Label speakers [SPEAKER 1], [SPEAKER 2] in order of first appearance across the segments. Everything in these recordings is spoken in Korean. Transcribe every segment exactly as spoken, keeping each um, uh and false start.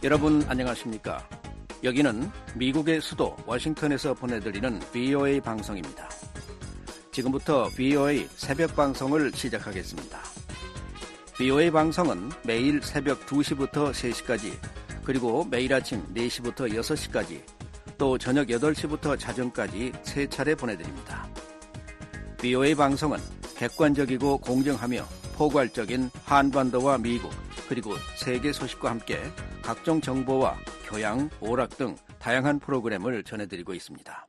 [SPEAKER 1] 여러분 안녕하십니까? 여기는 미국의 수도 워싱턴에서 보내드리는 브이오에이 방송입니다. 지금부터 브이오에이 새벽 방송을 시작하겠습니다. 브이오에이 방송은 매일 새벽 두 시부터 세 시까지, 그리고 매일 아침 네 시부터 여섯 시까지, 또 저녁 여덟 시부터 자정까지 세 차례 보내드립니다. 브이오에이 방송은 객관적이고 공정하며 포괄적인 한반도와 미국, 그리고 세계 소식과 함께 각종 정보와 교양, 오락 등 다양한 프로그램을 전해드리고 있습니다.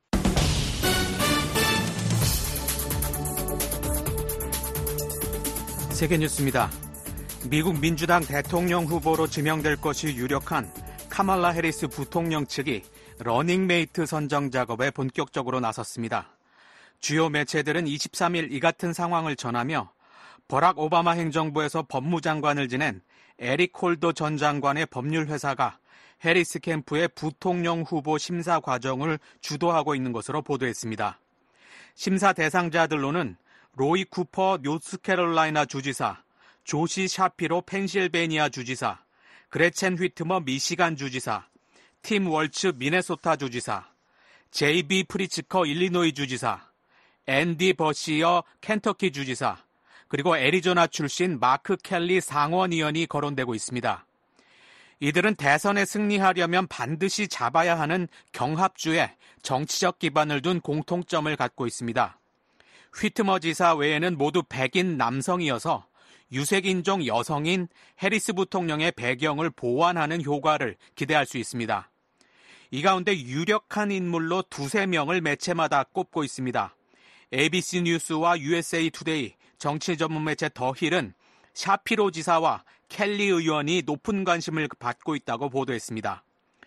[SPEAKER 2] 세계뉴스입니다. 미국 민주당 대통령 후보로 지명될 것이 유력한 카말라 해리스 부통령 측이 러닝메이트 선정 작업에 본격적으로 나섰습니다. 주요 매체들은 이십삼 일 이 같은 상황을 전하며 버락 오바마 행정부에서 법무장관을 지낸 에릭 홀더 전 장관의 법률회사가 해리스 캠프의 부통령 후보 심사 과정을 주도하고 있는 것으로 보도했습니다. 심사 대상자들로는 로이 쿠퍼 노스캐롤라이나 주지사, 조시 샤피로 펜실베니아 주지사, 그레첸 휘트머 미시간 주지사, 팀 월츠 미네소타 주지사, 제이비 프리츠커 일리노이 주지사, 앤디 버시어 켄터키 주지사, 그리고 애리조나 출신 마크 켈리 상원의원이 거론되고 있습니다. 이들은 대선에 승리하려면 반드시 잡아야 하는 경합주에 정치적 기반을 둔 공통점을 갖고 있습니다. 휘트머 지사 외에는 모두 백인 남성이어서 유색인종 여성인 해리스 부통령의 배경을 보완하는 효과를 기대할 수 있습니다. 이 가운데 유력한 인물로 두세 명을 매체마다 꼽고 있습니다. 에이비씨 뉴스와 유에스에이 투데이, 정치 전문 매체 더힐은 샤피로 지사와 켈리 의원이 높은 관심을 받고 있다고 보도했습니다.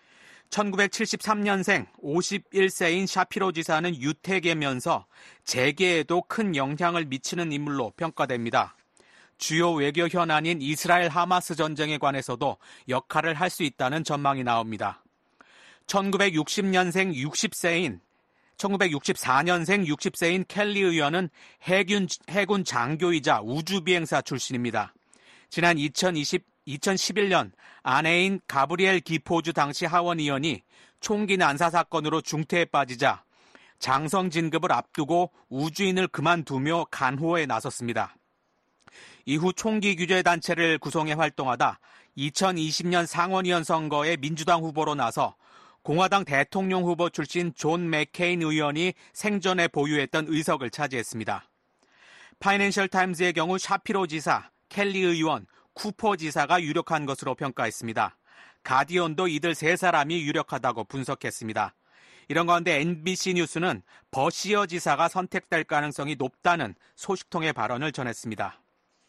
[SPEAKER 2] 천구백칠십삼 년생 오십일 세인 샤피로 지사는 유태계면서 재계에도 큰 영향을 미치는 인물로 평가됩니다. 주요 외교 현안인 이스라엘 하마스 전쟁에 관해서도 역할을 할 수 있다는 전망이 나옵니다. 천구백육십 년생 육십 세인 천구백육십사 년생 육십 세인 켈리 의원은 해군, 해군 장교이자 우주비행사 출신입니다. 지난 이천이십, 이천십일 년 아내인 가브리엘 기포주 당시 하원 의원이 총기 난사 사건으로 중태에 빠지자 장성 진급을 앞두고 우주인을 그만두며 간호에 나섰습니다. 이후 총기 규제 단체를 구성해 활동하다 이천이십 년 상원의원 선거에 민주당 후보로 나서 공화당 대통령 후보 출신 존 맥케인 의원이 생전에 보유했던 의석을 차지했습니다. 파이낸셜 타임즈의 경우 샤피로 지사, 켈리 의원, 쿠퍼 지사가 유력한 것으로 평가했습니다. 가디언도 이들 세 사람이 유력하다고 분석했습니다. 이런 가운데 엠비씨 뉴스는 버시어 지사가 선택될 가능성이 높다는 소식통의 발언을 전했습니다.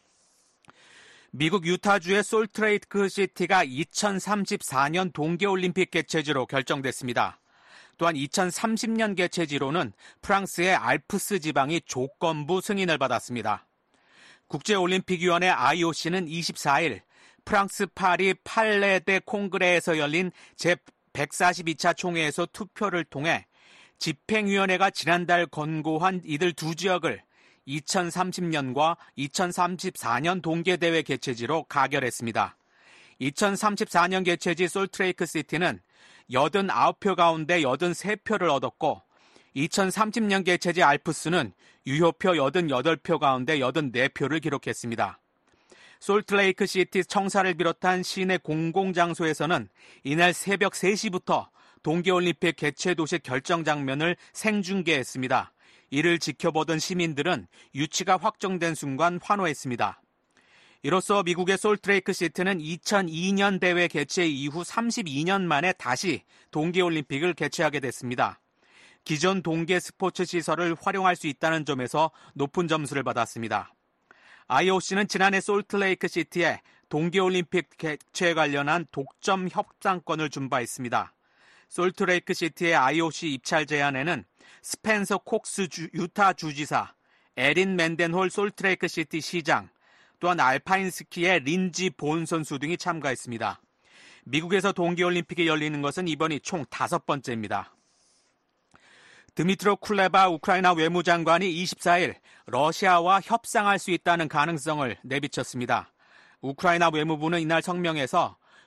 [SPEAKER 2] 미국 유타주의 솔트레이크 시티가 이천삼십사 년 동계올림픽 개최지로 결정됐습니다. 또한 이천삼십 년 개최지로는 프랑스의 알프스 지방이 조건부 승인을 받았습니다. 국제올림픽위원회 아이오씨는 이십사 일 프랑스 파리 팔레 데 콩그레에서 열린 제백사십이 차 총회에서 투표를 통해 집행위원회가 지난달 권고한 이들 두 지역을 이천삼십 년과 이천삼십사 년 동계대회 개최지로 가결했습니다. 이천삼십사 년 개최지 솔트레이크 시티는 팔십구 표 가운데 팔십삼 표를 얻었고 이천삼십 년 개최지 알프스는 유효표 팔십팔 표 가운데 팔십사 표를 기록했습니다. 솔트레이크 시티 청사를 비롯한 시내 공공장소에서는 이날 새벽 세 시부터 동계올림픽 개최 도시 결정 장면을 생중계했습니다. 이를 지켜보던 시민들은 유치가 확정된 순간 환호했습니다. 이로써 미국의 솔트레이크 시티는 이천이 년 대회 개최 이후 삼십이 년 만에 다시 동계올림픽을 개최하게 됐습니다. 기존 동계 스포츠 시설을 활용할 수 있다는 점에서 높은 점수를 받았습니다. 아이오씨는 지난해 솔트레이크 시티에 동계올림픽 개최에 관련한 독점 협상권을 준 바 있습니다. 솔트레이크 시티의 아이오씨 입찰 제안에는 스펜서 콕스 주, 유타 주지사, 에린 맨덴홀 솔트레이크 시티 시장, 또한 알파인 스키의 린지 본 선수 등이 참가했습니다. 미국에서 동계올림픽이 열리는 것은 이번이 총 다섯 번째입니다. 드미트로 쿨레바 우크라이나 외무장관이 이십사 일 러시아와 협상할 수 있다는 가능성을 내비쳤습니다. 우크라이나 외무부는 이날 성명에서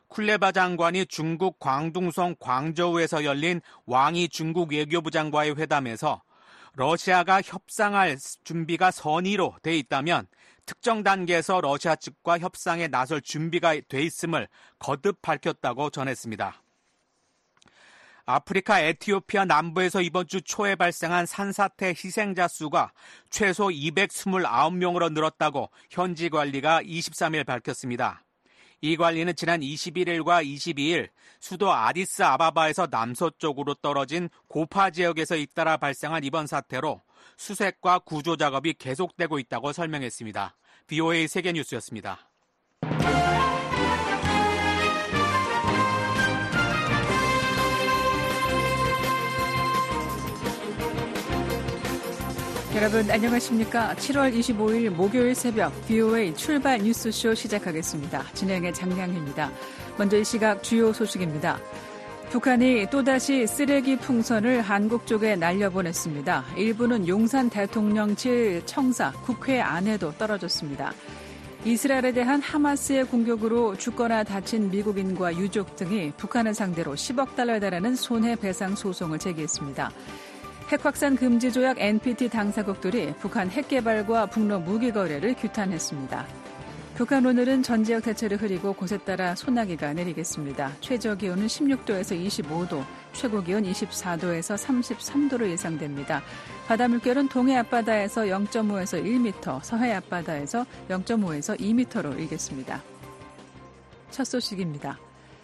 [SPEAKER 2] 쿨레바 장관이 중국 광둥성 광저우에서 열린 왕이 중국 외교부장과의 회담에서 러시아가 협상할 준비가 선의로 돼 있다면 특정 단계에서 러시아 측과 협상에 나설 준비가 돼 있음을 거듭 밝혔다고 전했습니다. 아프리카 에티오피아 남부에서 이번 주 초에 발생한 산사태 희생자 수가 최소 이백이십구 명으로 늘었다고 현지 관리가 이십삼 일 밝혔습니다. 이 관리는 지난 이십일 일과 이십이 일 수도 아디스아바바에서 남서쪽으로 떨어진 고파 지역에서 잇따라 발생한 이번 사태로 수색과 구조 작업이 계속되고 있다고 설명했습니다. 브이오에이 세계뉴스였습니다.
[SPEAKER 3] 여러분 안녕하십니까? 칠월 이십오일 목요일 새벽 브이오에이 출발 뉴스쇼 시작하겠습니다. 진행의 장량희입니다. 먼저 이 시각 주요 소식입니다. 북한이 또다시 쓰레기 풍선을 한국 쪽에 날려보냈습니다. 일부는 용산 대통령실 청사 국회 안에도 떨어졌습니다. 이스라엘에 대한 하마스의 공격으로 죽거나 다친 미국인과 유족 등이 북한을 상대로 십억 달러에 달하는 손해배상 소송을 제기했습니다. 핵 확산 금지 조약 엔피티 당사국들이 북한 핵 개발과 북러 무기 거래를 규탄했습니다. 북한 오늘은 전 지역 대체로 흐리고 곳에 따라 소나기가 내리겠습니다. 최저 기온은 십육 도에서 이십오 도, 최고 기온 이십사 도에서 삼십삼 도로 예상됩니다. 바다 물결은 동해 앞바다에서 영 점 오에서 일 미터, 서해 앞바다에서 영 점 오에서 이 미터로 일겠습니다. 첫 소식입니다.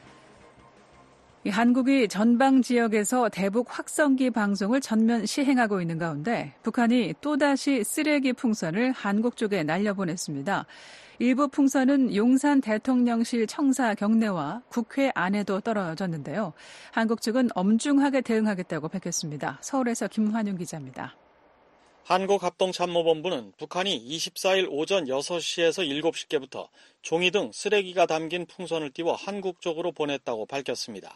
[SPEAKER 3] 한국이 전방 지역에서 대북 확성기 방송을 전면 시행하고 있는 가운데 북한이 또다시 쓰레기 풍선을 한국 쪽에 날려보냈습니다. 일부 풍선은 용산 대통령실 청사 경내와 국회 안에도 떨어졌는데요. 한국 측은 엄중하게 대응하겠다고 밝혔습니다. 서울에서 김환윤 기자입니다.
[SPEAKER 4] 한국합동참모본부는 북한이 이십사 일 오전 여섯 시에서 일곱 시께부터 종이 등 쓰레기가 담긴 풍선을 띄워 한국 쪽으로 보냈다고 밝혔습니다.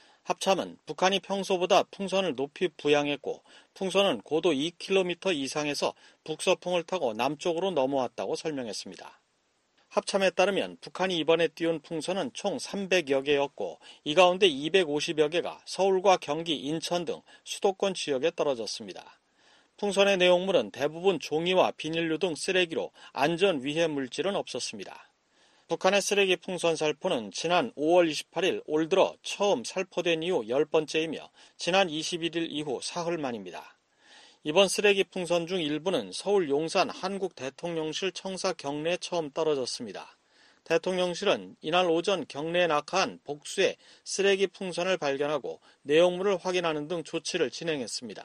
[SPEAKER 4] 합참은 북한이 평소보다 풍선을 높이 부양했고 풍선은 고도 이 킬로미터 이상에서 북서풍을 타고 남쪽으로 넘어왔다고 설명했습니다. 합참에 따르면 북한이 이번에 띄운 풍선은 총 삼백여 개였고 이 가운데 이백오십여 개가 서울과 경기, 인천 등 수도권 지역에 떨어졌습니다. 풍선의 내용물은 대부분 종이와 비닐류 등 쓰레기로 안전 위해 물질은 없었습니다. 북한의 쓰레기 풍선 살포는 지난 오월 이십팔 일 올 들어 처음 살포된 이후 열 번째이며 지난 이십일 일 이후 사흘 만입니다. 이번 쓰레기 풍선 중 일부는 서울 용산 한국 대통령실 청사 경내에 처음 떨어졌습니다. 대통령실은 이날 오전 경내에 낙하한 복수의 쓰레기 풍선을 발견하고 내용물을 확인하는 등 조치를 진행했습니다.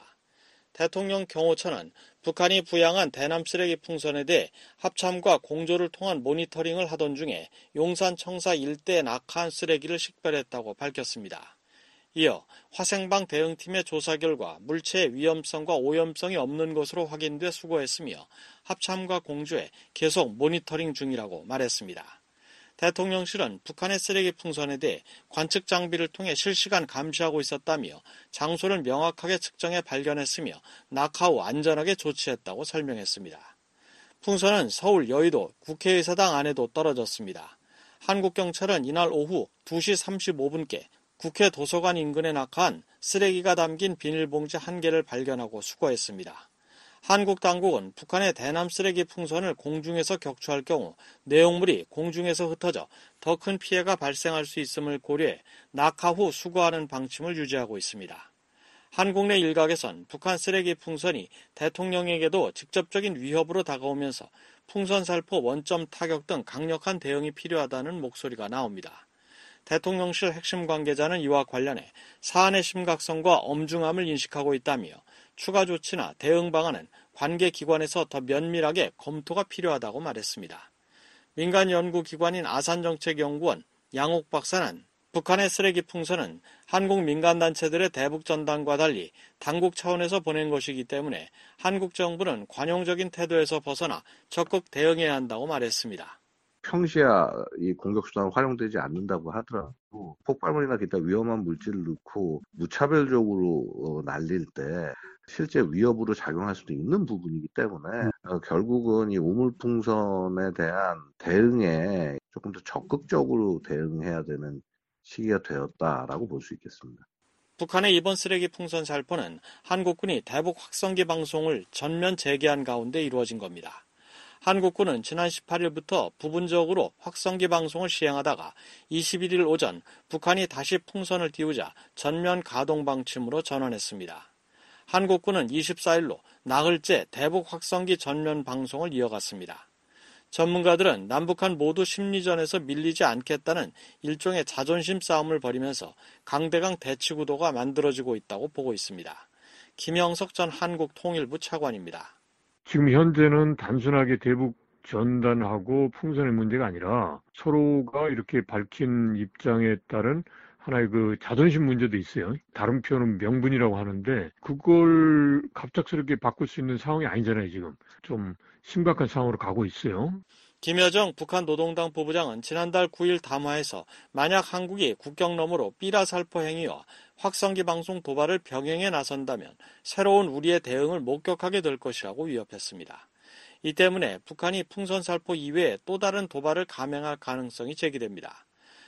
[SPEAKER 4] 대통령 경호처는 북한이 부양한 대남 쓰레기 풍선에 대해 합참과 공조를 통한 모니터링을 하던 중에 용산 청사 일대에 낙하한 쓰레기를 식별했다고 밝혔습니다. 이어 화생방 대응팀의 조사 결과 물체의 위험성과 오염성이 없는 것으로 확인돼 수고했으며 합참과 공조에 계속 모니터링 중이라고 말했습니다. 대통령실은 북한의 쓰레기 풍선에 대해 관측 장비를 통해 실시간 감시하고 있었다며 장소를 명확하게 측정해 발견했으며 낙하 후 안전하게 조치했다고 설명했습니다. 풍선은 서울 여의도 국회의사당 안에도 떨어졌습니다. 한국경찰은 이날 오후 두 시 삼십오 분께 국회 도서관 인근에 낙하한 쓰레기가 담긴 비닐봉지 한 개를 발견하고 수거했습니다. 한국 당국은 북한의 대남 쓰레기 풍선을 공중에서 격추할 경우 내용물이 공중에서 흩어져 더 큰 피해가 발생할 수 있음을 고려해 낙하 후 수거하는 방침을 유지하고 있습니다. 한국 내 일각에선 북한 쓰레기 풍선이 대통령에게도 직접적인 위협으로 다가오면서 풍선 살포 원점 타격 등 강력한 대응이 필요하다는 목소리가 나옵니다. 대통령실 핵심 관계자는 이와 관련해 사안의 심각성과 엄중함을 인식하고 있다며 추가 조치나 대응 방안은 관계 기관에서 더 면밀하게 검토가 필요하다고 말했습니다. 민간 연구기관인 아산정책연구원 양옥 박사는 북한의 쓰레기 풍선은 한국 민간단체들의 대북 전단과 달리 당국 차원에서 보낸 것이기 때문에 한국 정부는 관용적인 태도에서 벗어나 적극 대응해야 한다고 말했습니다.
[SPEAKER 5] 평시야 이 공격수단은 활용되지 않는다고 하더라도 폭발물이나 기타 위험한 물질을 넣고 무차별적으로 어, 날릴 때 실제 위협으로 작용할 수도 있는 부분이기 때문에 어, 결국은 이 우물풍선에 대한 대응에 조금 더 적극적으로 대응해야 되는 시기가 되었다라고 볼 수 있겠습니다.
[SPEAKER 4] 북한의 이번 쓰레기 풍선 살포는 한국군이 대북 확성기 방송을 전면 재개한 가운데 이루어진 겁니다. 한국군은 지난 십팔 일부터 부분적으로 확성기 방송을 시행하다가 이십일 일 오전 북한이 다시 풍선을 띄우자 전면 가동 방침으로 전환했습니다. 한국군은 이십사 일로 나흘째 대북 확성기 전면 방송을 이어갔습니다. 전문가들은 남북한 모두 심리전에서 밀리지 않겠다는 일종의 자존심 싸움을 벌이면서 강대강 대치 구도가 만들어지고 있다고 보고 있습니다. 김영석 전 한국통일부 차관입니다.
[SPEAKER 6] 지금 현재는 단순하게 대북 전단하고 풍선의 문제가 아니라 서로가 이렇게 밝힌 입장에 따른 하나의 그 자존심 문제도 있어요. 다른 표현은 명분이라고 하는데 그걸 갑작스럽게 바꿀 수 있는 상황이 아니잖아요, 지금. 좀 심각한 상황으로 가고 있어요.
[SPEAKER 4] 김여정 북한 노동당 부부장은 지난달 구 일 담화에서 만약 한국이 국경 너머로 삐라 살포 행위와 확성기 방송 도발을 병행해 나선다면 새로운 우리의 대응을 목격하게 될 것이라고 위협했습니다. 이 때문에 북한이 풍선 살포 이외에 또 다른 도발을 감행할 가능성이 제기됩니다.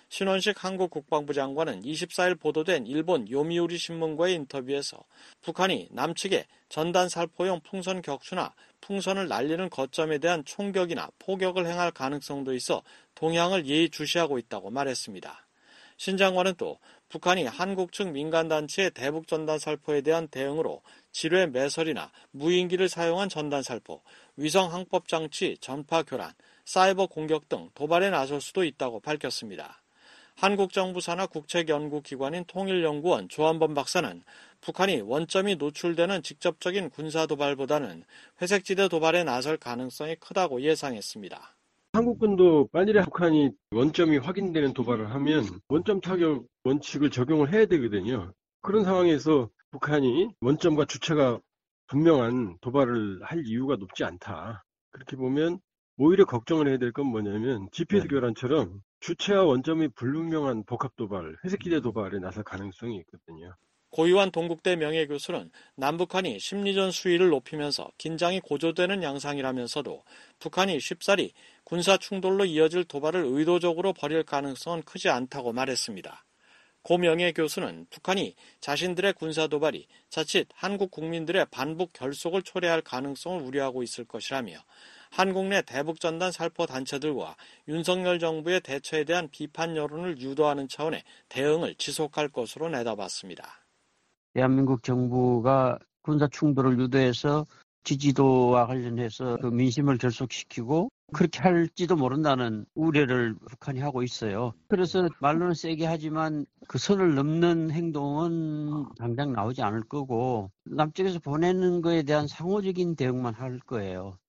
[SPEAKER 4] 신원식 한국 국방부 장관은 이십사 일 보도된 일본 요미우리 신문과의 인터뷰에서 북한이 남측에 전단 살포용 풍선 격추나 풍선을 날리는 거점에 대한 총격이나 포격을 행할 가능성도 있어 동향을 예의주시하고 있다고 말했습니다. 신 장관은 또 북한이 한국 측 민간단체의 대북 전단 살포에 대한 대응으로 지뢰 매설이나 무인기를 사용한 전단 살포, 위성 항법 장치 전파 교란, 사이버 공격 등 도발에 나설 수도 있다고 밝혔습니다. 한국 정부 산하 국책연구기관인 통일연구원 조한범 박사는 북한이 원점이 노출되는 직접적인 군사도발보다는 회색지대 도발에 나설 가능성이 크다고 예상했습니다.
[SPEAKER 7] 한국군도 만일에 북한이 원점이 확인되는 도발을 하면 원점 타격 원칙을 적용을 해야 되거든요. 그런 상황에서 북한이 원점과 주체가 분명한 도발을 할 이유가 높지 않다. 그렇게 보면 오히려 걱정을 해야 될 건 뭐냐면 지피에스 네. 교란처럼 주체와 원점이 불분명한 복합도발, 회색기대 도발에 나설 가능성이 있거든요.
[SPEAKER 4] 고유한 동국대 명예교수는 남북한이 심리전 수위를 높이면서 긴장이 고조되는 양상이라면서도 북한이 쉽사리 군사 충돌로 이어질 도발을 의도적으로 벌일 가능성은 크지 않다고 말했습니다. 고 명예교수는 북한이 자신들의 군사도발이 자칫 한국 국민들의 반북 결속을 초래할 가능성을 우려하고 있을 것이라며 한국 내 대북전단 살포 단체들과 윤석열 정부의 대처에 대한 비판 여론을 유도하는 차원의 대응을 지속할 것으로 내다봤습니다.
[SPEAKER 8] 대한민국 정부가 군사 충돌을 유도해서 지지도와 관련해서 그 민심을 결속시키고 그렇게 할지도 모른다는 우려를 북한이 하고 있어요. 그래서 말로는 세게 하지만 그 선을 넘는 행동은 당장 나오지 않을 거고 남쪽에서 보내는 거에 대한 상호적인 대응만 할 거예요.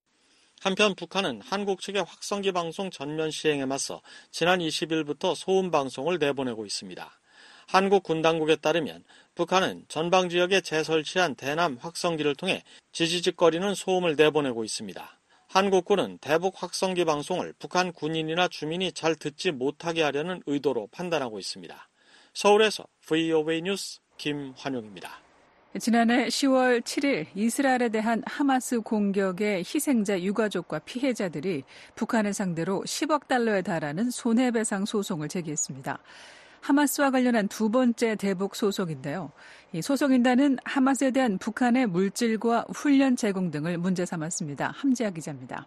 [SPEAKER 4] 한편 북한은 한국 측의 확성기 방송 전면 시행에 맞서 지난 이십 일부터 소음 방송을 내보내고 있습니다. 한국 군 당국에 따르면 북한은 전방 지역에 재설치한 대남 확성기를 통해 지지직거리는 소음을 내보내고 있습니다. 한국군은 대북 확성기 방송을 북한 군인이나 주민이 잘 듣지 못하게 하려는 의도로 판단하고 있습니다. 서울에서 브이오에이 뉴스 김환용입니다.
[SPEAKER 3] 지난해 시월 칠일 이스라엘에 대한 하마스 공격의 희생자 유가족과 피해자들이 북한을 상대로 십억 달러에 달하는 손해배상 소송을 제기했습니다. 하마스와 관련한 두 번째 대북 소송인데요. 이 소송인단은 하마스에 대한 북한의 물질과 훈련 제공 등을 문제 삼았습니다. 함지아 기자입니다.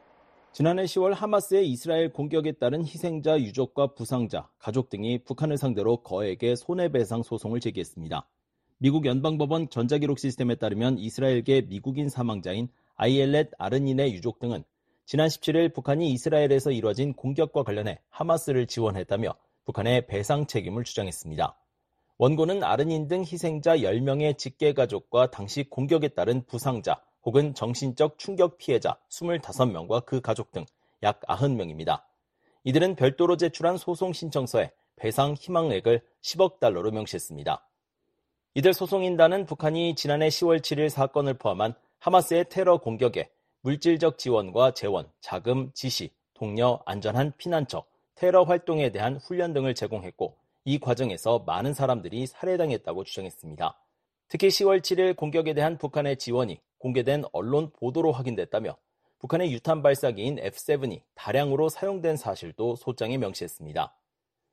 [SPEAKER 9] 지난해 시월 하마스의 이스라엘 공격에 따른 희생자 유족과 부상자, 가족 등이 북한을 상대로 거액의 손해배상 소송을 제기했습니다. 미국 연방법원 전자기록 시스템에 따르면 이스라엘계 미국인 사망자인 아이엘렛 아르닌의 유족 등은 지난 십칠일 북한이 이스라엘에서 이뤄진 공격과 관련해 하마스를 지원했다며 북한의 배상 책임을 주장했습니다. 원고는 아르닌 등 희생자 열 명의 직계 가족과 당시 공격에 따른 부상자 혹은 정신적 충격 피해자 이십오 명과 그 가족 등 약 구십 명입니다. 이들은 별도로 제출한 소송 신청서에 배상 희망액을 십억 달러로 명시했습니다. 이들 소송인단은 북한이 지난해 시월 칠일 사건을 포함한 하마스의 테러 공격에 물질적 지원과 재원, 자금, 지시, 독려, 안전한 피난처, 테러 활동에 대한 훈련 등을 제공했고 이 과정에서 많은 사람들이 살해당했다고 주장했습니다. 특히 시월 칠일 공격에 대한 북한의 지원이 공개된 언론 보도로 확인됐다며 북한의 유탄 발사기인 에프 세븐이 다량으로 사용된 사실도 소장에 명시했습니다.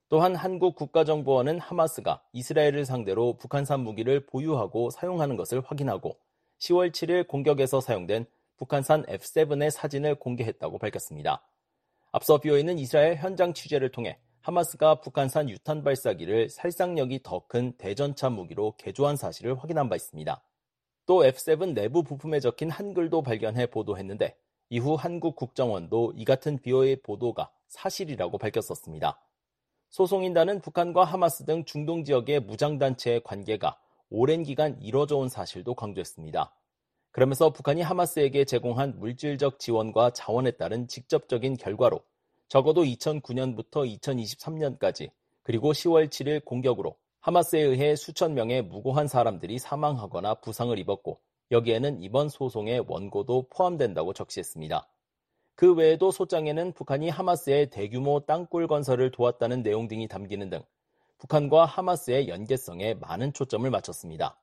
[SPEAKER 9] 또한 한국 국가정보원은 하마스가 이스라엘을 상대로 북한산 무기를 보유하고 사용하는 것을 확인하고 시월 칠일 공격에서 사용된 북한산 에프 세븐의 사진을 공개했다고 밝혔습니다. 앞서 비오이는 이스라엘 현장 취재를 통해 하마스가 북한산 유탄 발사기를 살상력이 더 큰 대전차 무기로 개조한 사실을 확인한 바 있습니다. 또 에프 세븐 내부 부품에 적힌 한글도 발견해 보도했는데 이후 한국 국정원도 이 같은 비오이의 보도가 사실이라고 밝혔었습니다. 소송인단은 북한과 하마스 등 중동 지역의 무장단체의 관계가 오랜 기간 이뤄져 온 사실도 강조했습니다. 그러면서 북한이 하마스에게 제공한 물질적 지원과 자원에 따른 직접적인 결과로 적어도 이천구년부터 이천이십삼년까지 그리고 시월 칠일 공격으로 하마스에 의해 수천 명의 무고한 사람들이 사망하거나 부상을 입었고 여기에는 이번 소송의 원고도 포함된다고 적시했습니다. 그 외에도 소장에는 북한이 하마스의 대규모 땅굴 건설을 도왔다는 내용 등이 담기는 등 북한과 하마스의 연계성에 많은 초점을 맞췄습니다.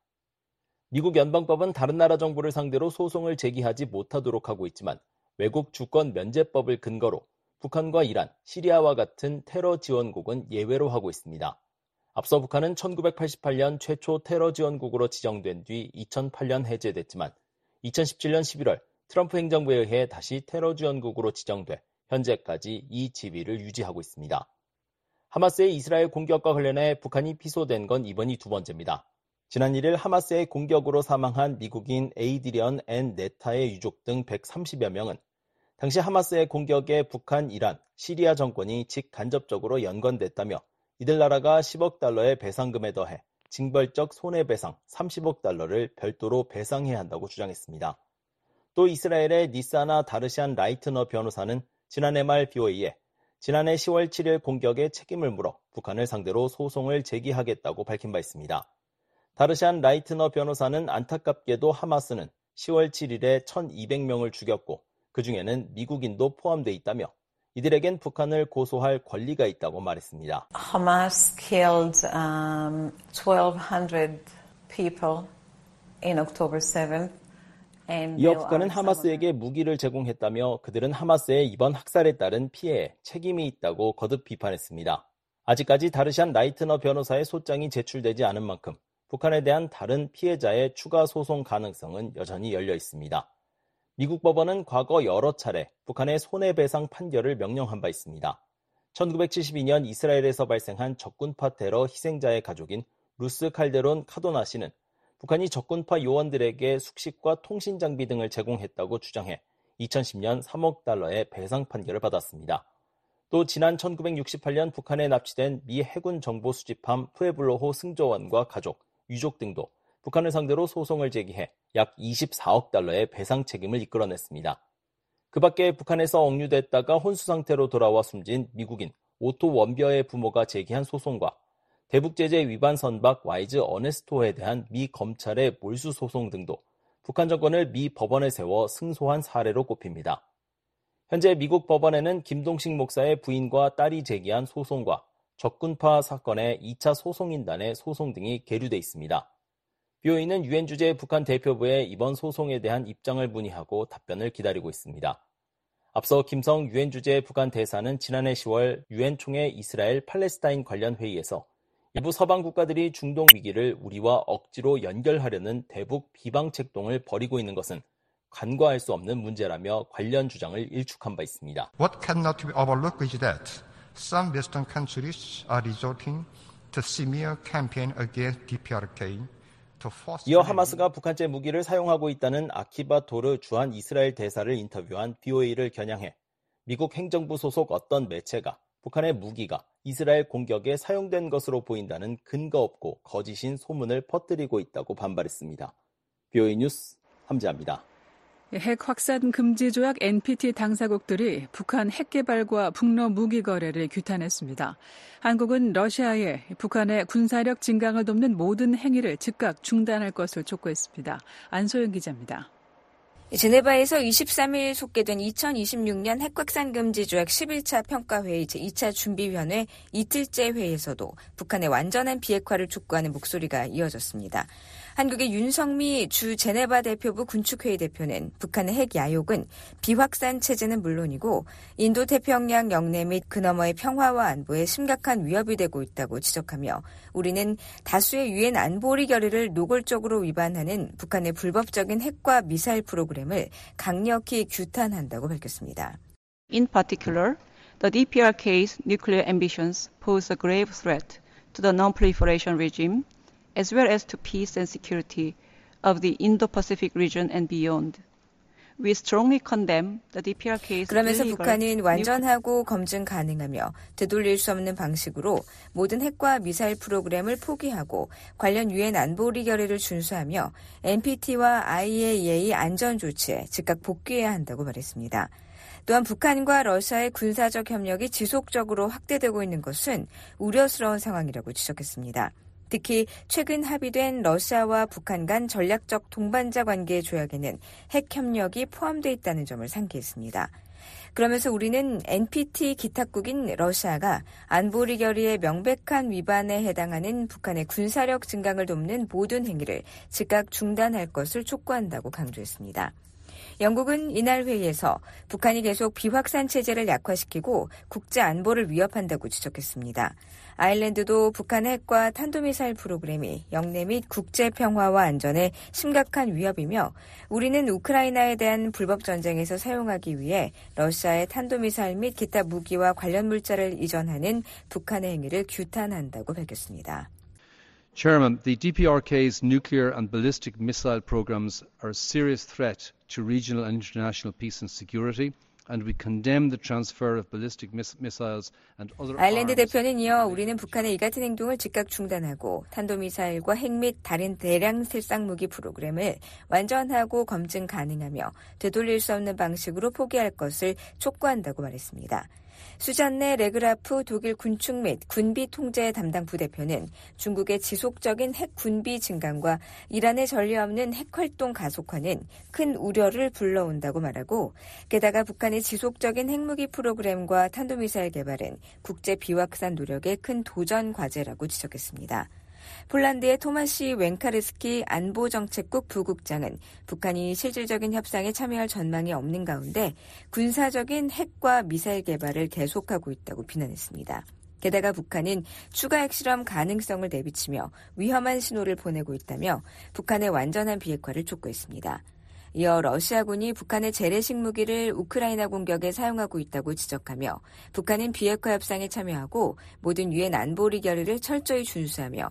[SPEAKER 9] 미국 연방법은 다른 나라 정부를 상대로 소송을 제기하지 못하도록 하고 있지만 외국 주권 면제법을 근거로 북한과 이란, 시리아와 같은 테러 지원국은 예외로 하고 있습니다. 앞서 북한은 천구백팔십팔년 최초 테러 지원국으로 지정된 뒤 이천팔년 해제됐지만 이천십칠년 십일월 트럼프 행정부에 의해 다시 테러 지원국으로 지정돼 현재까지 이 지위를 유지하고 있습니다. 하마스의 이스라엘 공격과 관련해 북한이 피소된 건 이번이 두 번째입니다. 지난 일 일 하마스의 공격으로 사망한 미국인 에이드리언 앤 네타의 유족 등 백삼십여 명은 당시 하마스의 공격에 북한, 이란, 시리아 정권이 직간접적으로 연관됐다며 이들 나라가 십억 달러의 배상금에 더해 징벌적 손해배상 삼십억 달러를 별도로 배상해야 한다고 주장했습니다. 또 이스라엘의 니사나 다르시안 라이트너 변호사는 지난해 말 비오이에 지난해 시월 칠일 공격에 책임을 물어 북한을 상대로 소송을 제기하겠다고 밝힌 바 있습니다. 다르시안 라이트너 변호사는 안타깝게도 하마스는 시월 칠일에 천이백 명을 죽였고 그중에는 미국인도 포함돼 있다며 이들에겐 북한을 고소할 권리가 있다고 말했습니다.
[SPEAKER 10] Hamas killed um, twelve hundred people in October seventh.
[SPEAKER 9] 이어 북한은 하마스에게 무기를 제공했다며 그들은 하마스의 이번 학살에 따른 피해에 책임이 있다고 거듭 비판했습니다. 아직까지 다르시안 라이트너 변호사의 소장이 제출되지 않은 만큼 북한에 대한 다른 피해자의 추가 소송 가능성은 여전히 열려 있습니다. 미국 법원은 과거 여러 차례 북한의 손해배상 판결을 명령한 바 있습니다. 천구백칠십이년 이스라엘에서 발생한 적군파 테러 희생자의 가족인 루스 칼데론 카도나 씨는 북한이 적군파 요원들에게 숙식과 통신 장비 등을 제공했다고 주장해 이천십년 삼억 달러의 배상 판결을 받았습니다. 또 지난 천구백육십팔년 북한에 납치된 미 해군 정보 수집함 푸에블로호 승조원과 가족, 유족 등도 북한을 상대로 소송을 제기해 약 이십사억 달러의 배상 책임을 이끌어냈습니다. 그 밖에 북한에서 억류됐다가 혼수 상태로 돌아와 숨진 미국인 오토 원벼의 부모가 제기한 소송과 대북제재 위반 선박 와이즈 어네스토에 대한 미 검찰의 몰수 소송 등도 북한 정권을 미 법원에 세워 승소한 사례로 꼽힙니다. 현재 미국 법원에는 김동식 목사의 부인과 딸이 제기한 소송과 적군파 사건의 이 차 소송인단의 소송 등이 계류돼 있습니다. 비오이는 유엔 주재 북한 대표부에 이번 소송에 대한 입장을 문의하고 답변을 기다리고 있습니다. 앞서 김성 유엔 주재 북한 대사는 지난해 시월 유엔 총회 이스라엘 팔레스타인 관련 회의에서 일부 서방 국가들이 중동 위기를 우리와 억지로 연결하려는 대북 비방 책동을 벌이고 있는 것은 간과할 수 없는 문제라며 관련 주장을 일축한 바 있습니다.
[SPEAKER 11] What cannot be overlooked is that some Western countries are resorting to smear campaign against 디피아르케이.
[SPEAKER 9] 이어 하마스가 북한제 무기를 사용하고 있다는 아키바 도르 주한 이스라엘 대사를 인터뷰한 비오이를 겨냥해 미국 행정부 소속 어떤 매체가 북한의 무기가 이스라엘 공격에 사용된 것으로 보인다는 근거 없고 거짓인 소문을 퍼뜨리고 있다고 반발했습니다. 비오이 뉴스 함재합니다.
[SPEAKER 3] 핵 확산 금지 조약 엔피티 당사국들이 북한 핵 개발과 북러 무기 거래를 규탄했습니다. 한국은 러시아에 북한의 군사력 증강을 돕는 모든 행위를 즉각 중단할 것을 촉구했습니다. 안소영 기자입니다.
[SPEAKER 12] 제네바에서 이십삼 일 속개된 이천이십육 년 핵확산 금지 조약 십일 차 평가회의 제이 차 준비위원회 이틀째 회의에서도 북한의 완전한 비핵화를 촉구하는 목소리가 이어졌습니다. 한국의 윤성미 주 제네바 대표부 군축회의 대표는 북한의 핵 야욕은 비확산 체제는 물론이고 인도 태평양 영내 및 그 너머의 평화와 안보에 심각한 위협이 되고 있다고 지적하며 우리는 다수의 유엔 안보리 결의를 노골적으로 위반하는 북한의 불법적인 핵과 미사일 프로그램을 강력히 규탄한다고 밝혔습니다.
[SPEAKER 13] In particular, the 디피알케이's nuclear ambitions pose a grave threat to the non-proliferation regime as well as to peace and security of the Indo-Pacific region and beyond. We strongly condemn the 디피알케이's
[SPEAKER 12] 그러면서 북한은 완전하고 검증 가능하며 되돌릴 수 없는 방식으로 모든 핵과 미사일 프로그램을 포기하고 관련 유엔 안보리 결의를 준수하며 엔피티와 아이에이이에이 안전 조치에 즉각 복귀해야 한다고 말했습니다. 또한 북한과 러시아의 군사적 협력이 지속적으로 확대되고 있는 것은 우려스러운 상황이라고 지적했습니다. 특히 최근 합의된 러시아와 북한 간 전략적 동반자 관계 조약에는 핵 협력이 포함되어 있다는 점을 상기했습니다. 그러면서 우리는 엔피티 기탁국인 러시아가 안보리 결의의 명백한 위반에 해당하는 북한의 군사력 증강을 돕는 모든 행위를 즉각 중단할 것을 촉구한다고 강조했습니다. 영국은 이날 회의에서 북한이 계속 비확산 체제를 약화시키고 국제 안보를 위협한다고 지적했습니다. 아일랜드도 북한 핵과 탄도미사일 프로그램이 영내 및 국제 평화와 안전에 심각한 위협이며 우리는 우크라이나에 대한 불법 전쟁에서 사용하기 위해 러시아의 탄도미사일 및 기타 무기와 관련 물자를 이전하는 북한의 행위를 규탄한다고 밝혔습니다.
[SPEAKER 14] Chairman, the 디피알케이's nuclear and ballistic missile programs are a serious threat to regional and international peace and security. And we condemn the transfer of ballistic missiles and other
[SPEAKER 12] 아일랜드 대표는 이어 우리는 북한의 이 같은 행동을 즉각 중단하고 탄도미사일과 핵 및 다른 대량 살상 무기 프로그램을 완전하고 검증 가능하며 되돌릴 수 없는 방식으로 포기할 것을 촉구한다고 말했습니다. 수잔네 레그라프 독일 군축 및 군비 통제 담당 부대표는 중국의 지속적인 핵 군비 증강과 이란의 전례 없는 핵 활동 가속화는 큰 우려를 불러온다고 말하고 게다가 북한의 지속적인 핵무기 프로그램과 탄도미사일 개발은 국제 비확산 노력의 큰 도전 과제라고 지적했습니다. 폴란드의 토마시 웬카르스키 안보정책국 부국장은 북한이 실질적인 협상에 참여할 전망이 없는 가운데 군사적인 핵과 미사일 개발을 계속하고 있다고 비난했습니다. 게다가 북한은 추가 핵실험 가능성을 내비치며 위험한 신호를 보내고 있다며 북한의 완전한 비핵화를 촉구했습니다. 이어 러시아군이 북한의 재래식 무기를 우크라이나 공격에 사용하고 있다고 지적하며 북한은 비핵화 협상에 참여하고 모든 유엔 안보리 결의를 철저히 준수하며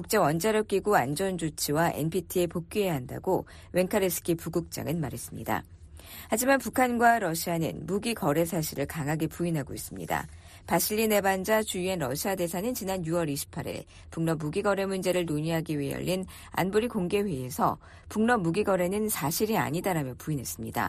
[SPEAKER 12] 국제원자력기구 안전조치와 엔피티에 복귀해야 한다고 웬카레스키 부국장은 말했습니다. 하지만 북한과 러시아는 무기 거래 사실을 강하게 부인하고 있습니다. 바실리 네반자 주유엔 러시아 대사는 지난 유월 이십팔일 북러 무기 거래 문제를 논의하기 위해 열린 안보리 공개회의에서 북러 무기 거래는 사실이 아니다라며 부인했습니다.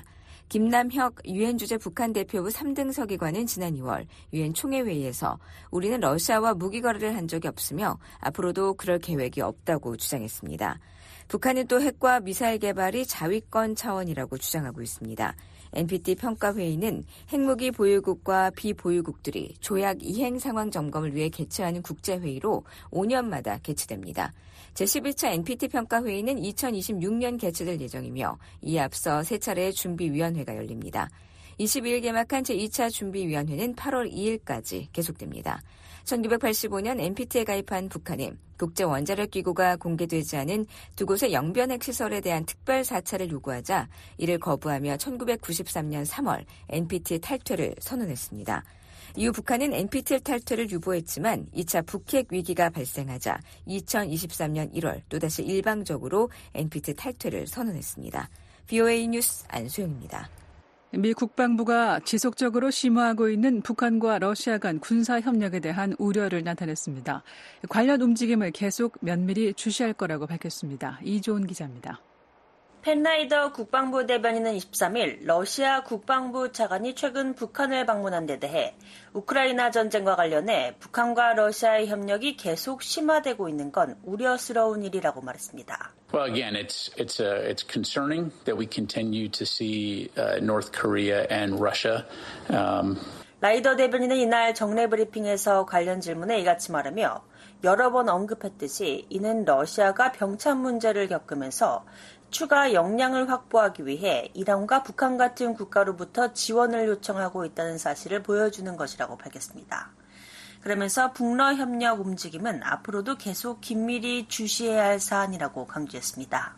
[SPEAKER 12] 김남혁 유엔 주재 북한 대표부 삼 등 서기관은 지난 이월 유엔 총회회의에서 우리는 러시아와 무기 거래를 한 적이 없으며 앞으로도 그럴 계획이 없다고 주장했습니다. 북한은 또 핵과 미사일 개발이 자위권 차원이라고 주장하고 있습니다. 엔피티 평가회의는 핵무기 보유국과 비보유국들이 조약 이행 상황 점검을 위해 개최하는 국제회의로 오 년마다 개최됩니다. 제십일 차 엔피티 평가회의는 이천이십육 년 개최될 예정이며 이에 앞서 세 차례의 준비위원회가 열립니다. 이십이 일 개막한 제이 차 준비위원회는 팔월 이일까지 계속됩니다. 천구백팔십오 년 엔피티에 가입한 북한은 국제원자력기구가 공개되지 않은 두 곳의 영변 핵시설에 대한 특별 사찰을 요구하자 이를 거부하며 천구백구십삼 년 삼월 엔피티 탈퇴를 선언했습니다. 이후 북한은 엔피티 탈퇴를 유보했지만 이 차 북핵 위기가 발생하자 이천이십삼 년 일월 또다시 일방적으로 엔피티 탈퇴를 선언했습니다. 브이오에이 뉴스 안소영입니다.
[SPEAKER 3] 미 국방부가 지속적으로 심화하고 있는 북한과 러시아 간 군사 협력에 대한 우려를 나타냈습니다. 관련 움직임을 계속 면밀히 주시할 거라고 밝혔습니다. 이조은 기자입니다.
[SPEAKER 15] 팻 라이더 국방부 대변인은 이십삼 일 러시아 국방부 차관이 최근 북한을 방문한 데 대해 우크라이나 전쟁과 관련해 북한과 러시아의 협력이 계속 심화되고 있는 건 우려스러운 일이라고 말했습니다.
[SPEAKER 16] Well, again, it's it's uh, it's concerning that we continue to see uh, North Korea and Russia. Um...
[SPEAKER 15] 라이더 대변인은 이날 정례 브리핑에서 관련 질문에 이같이 말하며 여러 번 언급했듯이 이는 러시아가 병참 문제를 겪으면서 추가 역량을 확보하기 위해 이란과 북한 같은 국가로부터 지원을 요청하고 있다는 사실을 보여주는 것이라고 밝혔습니다. 그러면서 북러 협력 움직임은 앞으로도 계속 긴밀히 주시해야 할 사안이라고 강조했습니다.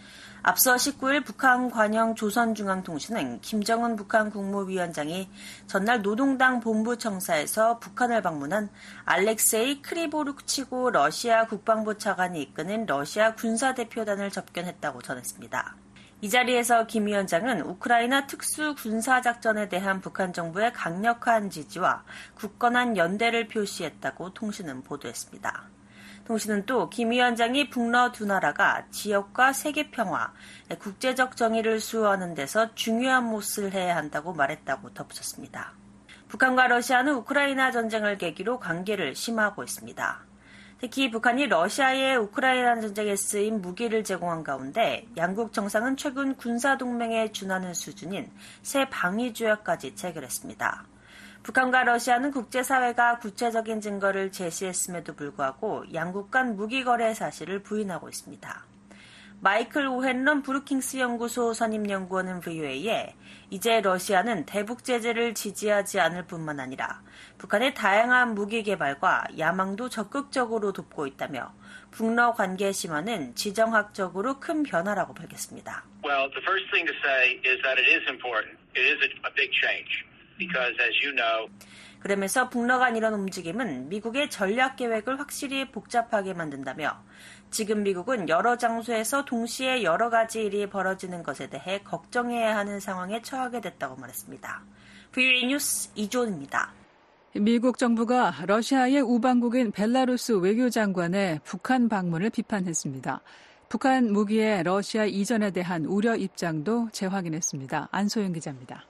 [SPEAKER 15] 앞서 십구 일 북한 관영 조선중앙통신은 김정은 북한 국무위원장이 전날 노동당 본부청사에서 북한을 방문한 알렉세이 크리보룩치고 러시아 국방부 차관이 이끄는 러시아 군사대표단을 접견했다고 전했습니다. 이 자리에서 김 위원장은 우크라이나 특수 군사작전에 대한 북한 정부의 강력한 지지와 굳건한 연대를 표시했다고 통신은 보도했습니다. 통신은 또 김 위원장이 북러 두 나라가 지역과 세계 평화, 국제적 정의를 수호하는 데서 중요한 몫을 해야 한다고 말했다고 덧붙였습니다. 북한과 러시아는 우크라이나 전쟁을 계기로 관계를 심화하고 있습니다. 특히 북한이 러시아에 우크라이나 전쟁에 쓰인 무기를 제공한 가운데 양국 정상은 최근 군사동맹에 준하는 수준인 새 방위조약까지 체결했습니다. 북한과 러시아는 국제사회가 구체적인 증거를 제시했음에도 불구하고 양국 간 무기 거래 사실을 부인하고 있습니다. 마이클 오헨런 브루킹스 연구소 선임연구원은 브이오에이에 이제 러시아는 대북 제재를 지지하지 않을 뿐만 아니라 북한의 다양한 무기 개발과 야망도 적극적으로 돕고 있다며 북러 관계 심화는 지정학적으로 큰 변화라고 밝혔습니다.
[SPEAKER 17] Well, the first thing to say is that it is important. It is a big change. Because, as you know,
[SPEAKER 15] 그러면서 북러 간 이런 움직임은 미국의 전략 계획을 확실히 복잡하게 만든다며 지금 미국은 여러 장소에서 동시에 여러 가지 일이 벌어지는 것에 대해 걱정해야 하는 상황에 처하게 됐다고 말했습니다. 브이오에이 뉴스 이조은입니다.
[SPEAKER 3] 미국 정부가 러시아의 우방국인 벨라루스 외교장관의 북한 방문을 비판했습니다. 북한 무기의 러시아 이전에 대한 우려 입장도 재확인했습니다. 안소영 기자입니다.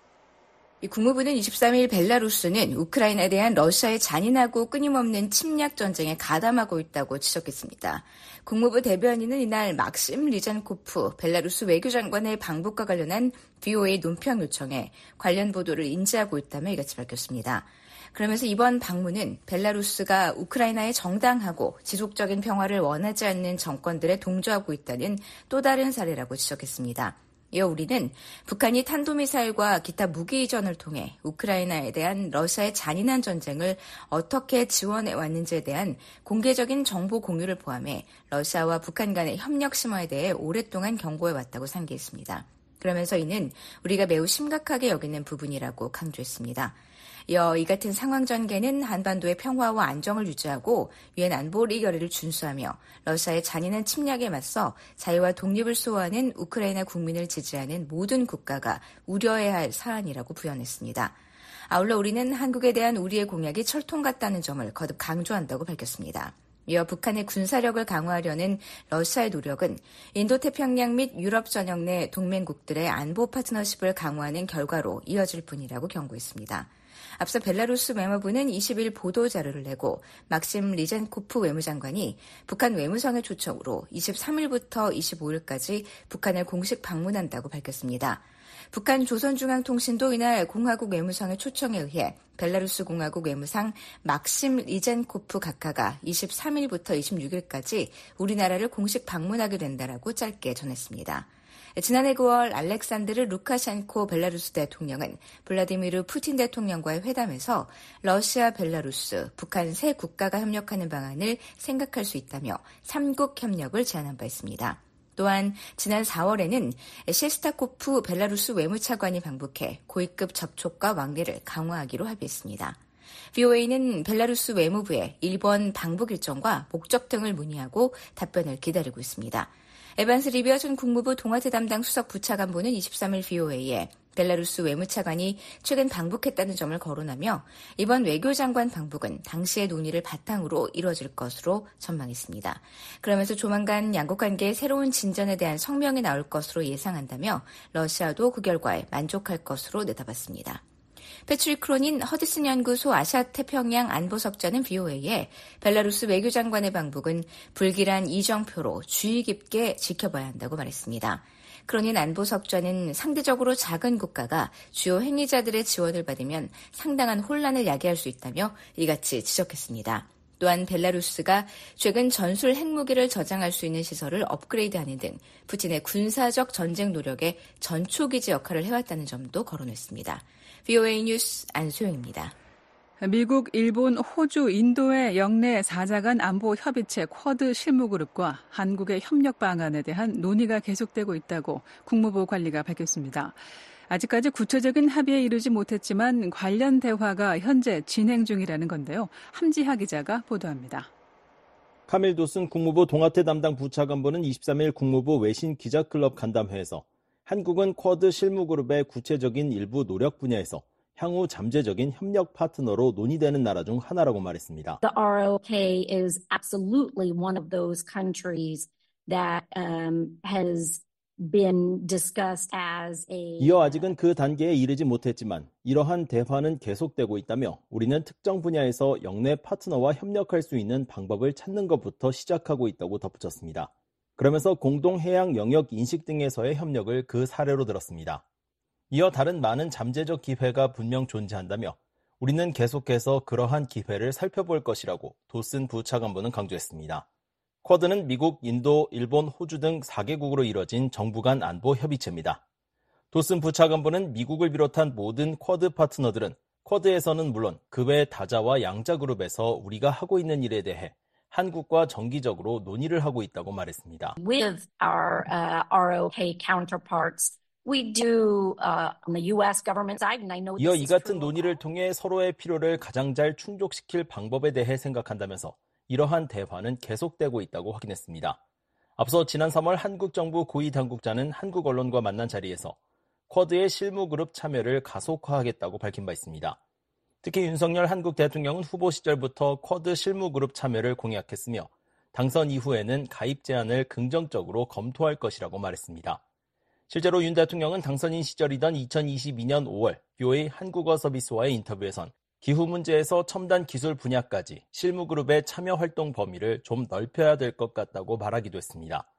[SPEAKER 12] 국무부는 이십삼 일 벨라루스는 우크라이나에 대한 러시아의 잔인하고 끊임없는 침략 전쟁에 가담하고 있다고 지적했습니다. 국무부 대변인은 이날 막심 리잔코프 벨라루스 외교장관의 방북과 관련한 브이오에이 논평 요청에 관련 보도를 인지하고 있다며 이같이 밝혔습니다. 그러면서 이번 방문은 벨라루스가 우크라이나의 정당하고 지속적인 평화를 원하지 않는 정권들에 동조하고 있다는 또 다른 사례라고 지적했습니다. 이어 우리는 북한이 탄도미사일과 기타 무기 이전을 통해 우크라이나에 대한 러시아의 잔인한 전쟁을 어떻게 지원해 왔는지에 대한 공개적인 정보 공유를 포함해 러시아와 북한 간의 협력 심화에 대해 오랫동안 경고해왔다고 상기했습니다. 그러면서 이는 우리가 매우 심각하게 여기는 부분이라고 강조했습니다. 이어 이 같은 상황 전개는 한반도의 평화와 안정을 유지하고 유엔 안보리 결의를 준수하며 러시아의 잔인한 침략에 맞서 자유와 독립을 수호하는 우크라이나 국민을 지지하는 모든 국가가 우려해야 할 사안이라고 부연했습니다. 아울러 우리는 한국에 대한 우리의 공약이 철통 같다는 점을 거듭 강조한다고 밝혔습니다. 이어 북한의 군사력을 강화하려는 러시아의 노력은 인도태평양 및 유럽 전역 내 동맹국들의 안보 파트너십을 강화하는 결과로 이어질 뿐이라고 경고했습니다. 앞서 벨라루스 외무부는 이십 일 보도자료를 내고 막심 리젠코프 외무장관이 북한 외무성의 초청으로 이십삼 일부터 이십오 일까지 북한을 공식 방문한다고 밝혔습니다. 북한 조선중앙통신도 이날 공화국 외무성의 초청에 의해 벨라루스 공화국 외무상 막심 리젠코프 각하가 이십삼 일부터 이십육 일까지 우리나라를 공식 방문하게 된다라고 짧게 전했습니다. 지난해 구월 알렉산드르 루카셴코 벨라루스 대통령은 블라디미르 푸틴 대통령과의 회담에서 러시아, 벨라루스, 북한 세 국가가 협력하는 방안을 생각할 수 있다며 삼국 협력을 제안한 바 있습니다. 또한 지난 사월에는 셰스타코프 벨라루스 외무차관이 방북해 고위급 접촉과 왕래를 강화하기로 합의했습니다. 브이오에이는 벨라루스 외무부의 일본 방북 일정과 목적 등을 문의하고 답변을 기다리고 있습니다. 에반스 리비어 전 국무부 동아태 담당 수석 부차관보는 이십삼 일 브이오에이에 벨라루스 외무차관이 최근 방북했다는 점을 거론하며 이번 외교장관 방북은 당시의 논의를 바탕으로 이뤄질 것으로 전망했습니다. 그러면서 조만간 양국 관계의 새로운 진전에 대한 성명이 나올 것으로 예상한다며 러시아도 그 결과에 만족할 것으로 내다봤습니다. 패트릭 크로닌 허드슨 연구소 아시아태평양 안보석자는 브이오에이에 벨라루스 외교장관의 방북은 불길한 이정표로 주의 깊게 지켜봐야 한다고 말했습니다. 크로닌 안보석자는 상대적으로 작은 국가가 주요 행위자들의 지원을 받으면 상당한 혼란을 야기할 수 있다며 이같이 지적했습니다. 또한 벨라루스가 최근 전술 핵무기를 저장할 수 있는 시설을 업그레이드하는 등 푸틴의 군사적 전쟁 노력에 전초기지 역할을 해왔다는 점도 거론했습니다. 브이오에이 뉴스 안소영입니다.
[SPEAKER 3] 미국, 일본, 호주, 인도의 영내 사 자 간 안보 협의체 쿼드 실무그룹과 한국의 협력 방안에 대한 논의가 계속되고 있다고 국무부 관리가 밝혔습니다. 아직까지 구체적인 합의에 이르지 못했지만 관련 대화가 현재 진행 중이라는 건데요. 함지하 기자가 보도합니다.
[SPEAKER 9] 카밀 도슨 국무부 동아태 담당 부차관보는 이십삼 일 국무부 외신 기자클럽 간담회에서 한국은 쿼드 실무그룹의 구체적인 일부 노력 분야에서 향후 잠재적인 협력 파트너로 논의되는 나라 중 하나라고 말했습니다.
[SPEAKER 18] The 알 오 케이 is absolutely one of those countries that um, has been discussed as a
[SPEAKER 9] 이어 아직은 그 단계에 이르지 못했지만 이러한 대화는 계속되고 있다며 우리는 특정 분야에서 영내 파트너와 협력할 수 있는 방법을 찾는 것부터 시작하고 있다고 덧붙였습니다. 그러면서 공동 해양 영역 인식 등에서의 협력을 그 사례로 들었습니다. 이어 다른 많은 잠재적 기회가 분명 존재한다며 우리는 계속해서 그러한 기회를 살펴볼 것이라고 도슨 부차관보는 강조했습니다. 쿼드는 미국, 인도, 일본, 호주 등 사 개국으로 이뤄진 정부 간 안보 협의체입니다. 도슨 부차관보는 미국을 비롯한 모든 쿼드 파트너들은 쿼드에서는 물론 그 외 다자와 양자 그룹에서 우리가 하고 있는 일에 대해 한국과 정기적으로 논의를 하고 있다고 말했습니다.
[SPEAKER 18] With our uh, 알 오 케이 counterparts, we do uh, on the 유 에스 government side, and I know
[SPEAKER 9] 이어 이 같은 논의를 통해 서로의 필요를 가장 잘 충족시킬 방법에 대해 생각한다면서 이러한 대화는 계속되고 있다고 확인했습니다. 앞서 지난 삼월 한국 정부 고위 당국자는 한국 언론과 만난 자리에서 쿼드의 실무그룹 참여를 가속화하겠다고 밝힌 바 있습니다. 특히 윤석열 한국 대통령은 후보 시절부터 쿼드 실무그룹 참여를 공약했으며 당선 이후에는 가입 제안을 긍정적으로 검토할 것이라고 말했습니다. 실제로 윤 대통령은 당선인 시절이던 이천이십이 년 오월 브이오에이 한국어 서비스와의 인터뷰에선 기후 문제에서 첨단 기술 분야까지 실무그룹의 참여 활동 범위를 좀 넓혀야 될 것 같다고 말하기도 했습니다.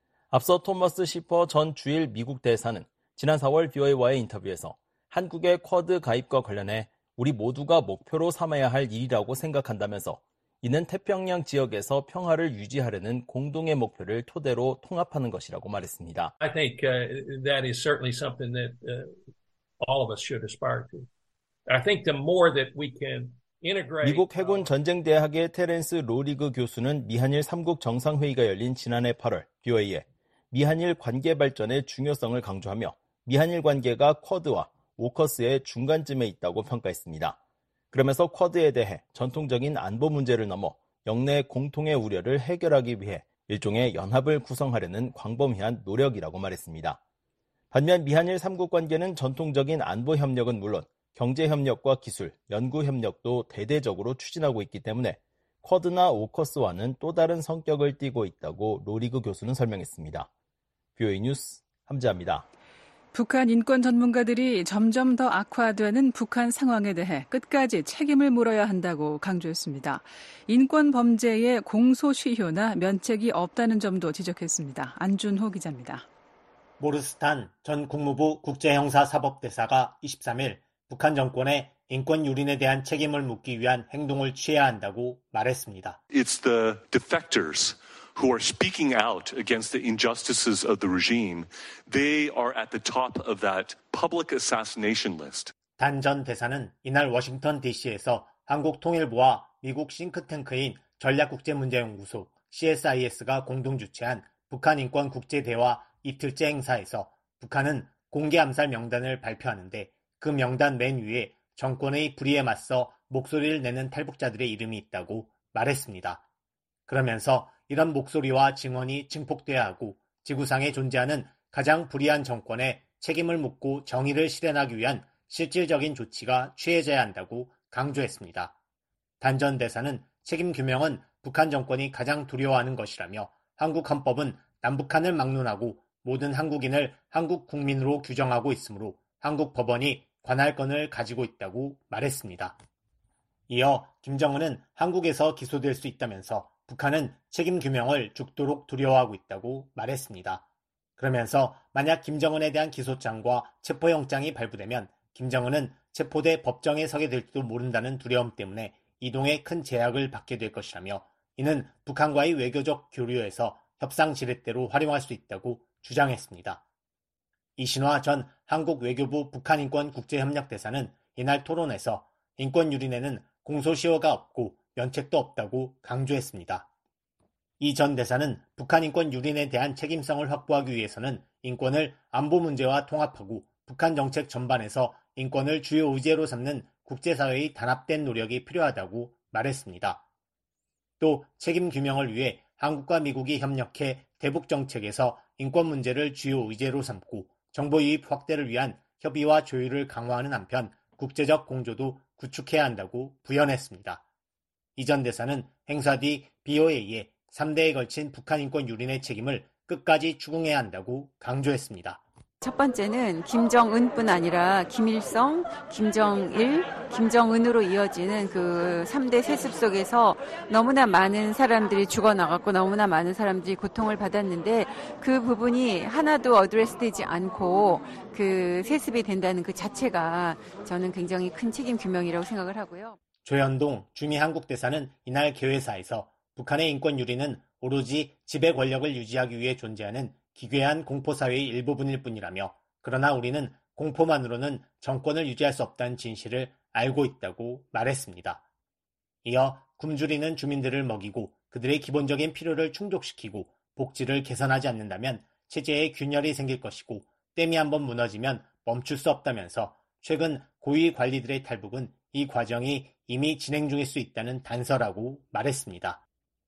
[SPEAKER 9] 앞서 토머스 시퍼 전 주일 미국 대사는 지난 사월 브이오에이와의 인터뷰에서 한국의 쿼드 가입과 관련해 우리 모두가 목표로 삼아야 할 일이라고 생각한다면서 이는 태평양 지역에서 평화를 유지하려는 공동의 목표를 토대로 통합하는 것이라고 말했습니다.
[SPEAKER 19] I think uh, that is certainly something that uh, all of us should aspire to. I think the more that we can integrate.
[SPEAKER 9] 미국 해군 전쟁대학의 테렌스 로리그 교수는 미한일 삼 국 정상회의가 열린 지난해 팔월 브이오에이에 미한일 관계 발전의 중요성을 강조하며 미한일 관계가 쿼드와 오커스의 중간쯤에 있다고 평가했습니다. 그러면서 쿼드에 대해 전통적인 안보 문제를 넘어 영내 공통의 우려를 해결하기 위해 일종의 연합을 구성하려는 광범위한 노력이라고 말했습니다. 반면 미한일 삼 국 관계는 전통적인 안보 협력은 물론 경제 협력과 기술, 연구 협력도 대대적으로 추진하고 있기 때문에 쿼드나 오커스와는 또 다른 성격을 띠고 있다고 로리그 교수는 설명했습니다. 브이오에이 뉴스 함지아입니다.
[SPEAKER 3] 북한 인권 전문가들이 점점 더 악화되는 북한 상황에 대해 끝까지 책임을 물어야 한다고 강조했습니다. 인권 범죄의 공소시효나 면책이 없다는 점도 지적했습니다. 안준호 기자입니다.
[SPEAKER 20] 모르스탄 전 국무부 국제형사사법대사가 이십삼 일 북한 정권에 인권 유린에 대한 책임을 묻기 위한 행동을 취해야 한다고 말했습니다.
[SPEAKER 21] It's the defectors who are speaking out against the injustices of the regime. They are at the top of that public assassination list.
[SPEAKER 20] 단 전 대사는 이날 워싱턴 디씨에서 한국통일부와 미국 싱크탱크인 전략국제문제연구소 씨에스아이에스가 공동 주최한 북한 인권 국제대화 이틀째 행사에서 북한은 공개 암살 명단을 발표하는데 그 명단 맨 위에 정권의 불의에 맞서 목소리를 내는 탈북자들의 이름이 있다고 말했습니다. 그러면서 이런 목소리와 증언이 증폭돼야 하고 지구상에 존재하는 가장 불의한 정권에 책임을 묻고 정의를 실현하기 위한 실질적인 조치가 취해져야 한다고 강조했습니다. 단전 대사는 책임 규명은 북한 정권이 가장 두려워하는 것이라며 한국 헌법은 남북한을 막론하고 모든 한국인을 한국 국민으로 규정하고 있으므로 한국 법원이 관할권을 가지고 있다고 말했습니다. 이어 김정은은 한국에서 기소될 수 있다면서 북한은 책임 규명을 죽도록 두려워하고 있다고 말했습니다. 그러면서 만약 김정은에 대한 기소장과 체포영장이 발부되면 김정은은 체포돼 법정에 서게 될지도 모른다는 두려움 때문에 이동에 큰 제약을 받게 될 것이라며 이는 북한과의 외교적 교류에서 협상 지렛대로 활용할 수 있다고 주장했습니다. 이신화 전 한국 외교부 북한인권국제협력대사는 이날 토론에서 인권유린에는 공소시효가 없고 면책도 없다고 강조했습니다. 이 전 대사는 북한 인권 유린에 대한 책임성을 확보하기 위해서는 인권을 안보 문제와 통합하고 북한 정책 전반에서 인권을 주요 의제로 삼는 국제사회의 단합된 노력이 필요하다고 말했습니다. 또 책임 규명을 위해 한국과 미국이 협력해 대북 정책에서 인권 문제를 주요 의제로 삼고 정보 유입 확대를 위한 협의와 조율을 강화하는 한편 국제적 공조도 구축해야 한다고 부연했습니다. 이 전 대사는 행사 뒤 비오에이에 삼 대에 걸친 북한 인권 유린의 책임을 끝까지 추궁해야 한다고 강조했습니다.
[SPEAKER 13] 첫 번째는 김정은뿐 아니라 김일성, 김정일, 김정은으로 이어지는 그 삼 대 세습 속에서 너무나 많은 사람들이 죽어나갔고 너무나 많은 사람들이 고통을 받았는데 그 부분이 하나도 어드레스되지 않고 그 세습이 된다는 그 자체가 저는 굉장히 큰 책임 규명이라고 생각을 하고요.
[SPEAKER 20] 조현동 주미 한국 대사는 이날 개회사에서 북한의 인권 유린은 오로지 지배 권력을 유지하기 위해 존재하는 기괴한 공포사회의 일부분일 뿐이라며 그러나 우리는 공포만으로는 정권을 유지할 수 없다는 진실을 알고 있다고 말했습니다. 이어 굶주리는 주민들을 먹이고 그들의 기본적인 필요를 충족시키고 복지를 개선하지 않는다면 체제에 균열이 생길 것이고 댐이 한번 무너지면 멈출 수 없다면서 최근 고위 관리들의 탈북은 이 과정이 이미 진행 중일 수 있다는 단서라고 말했습니다.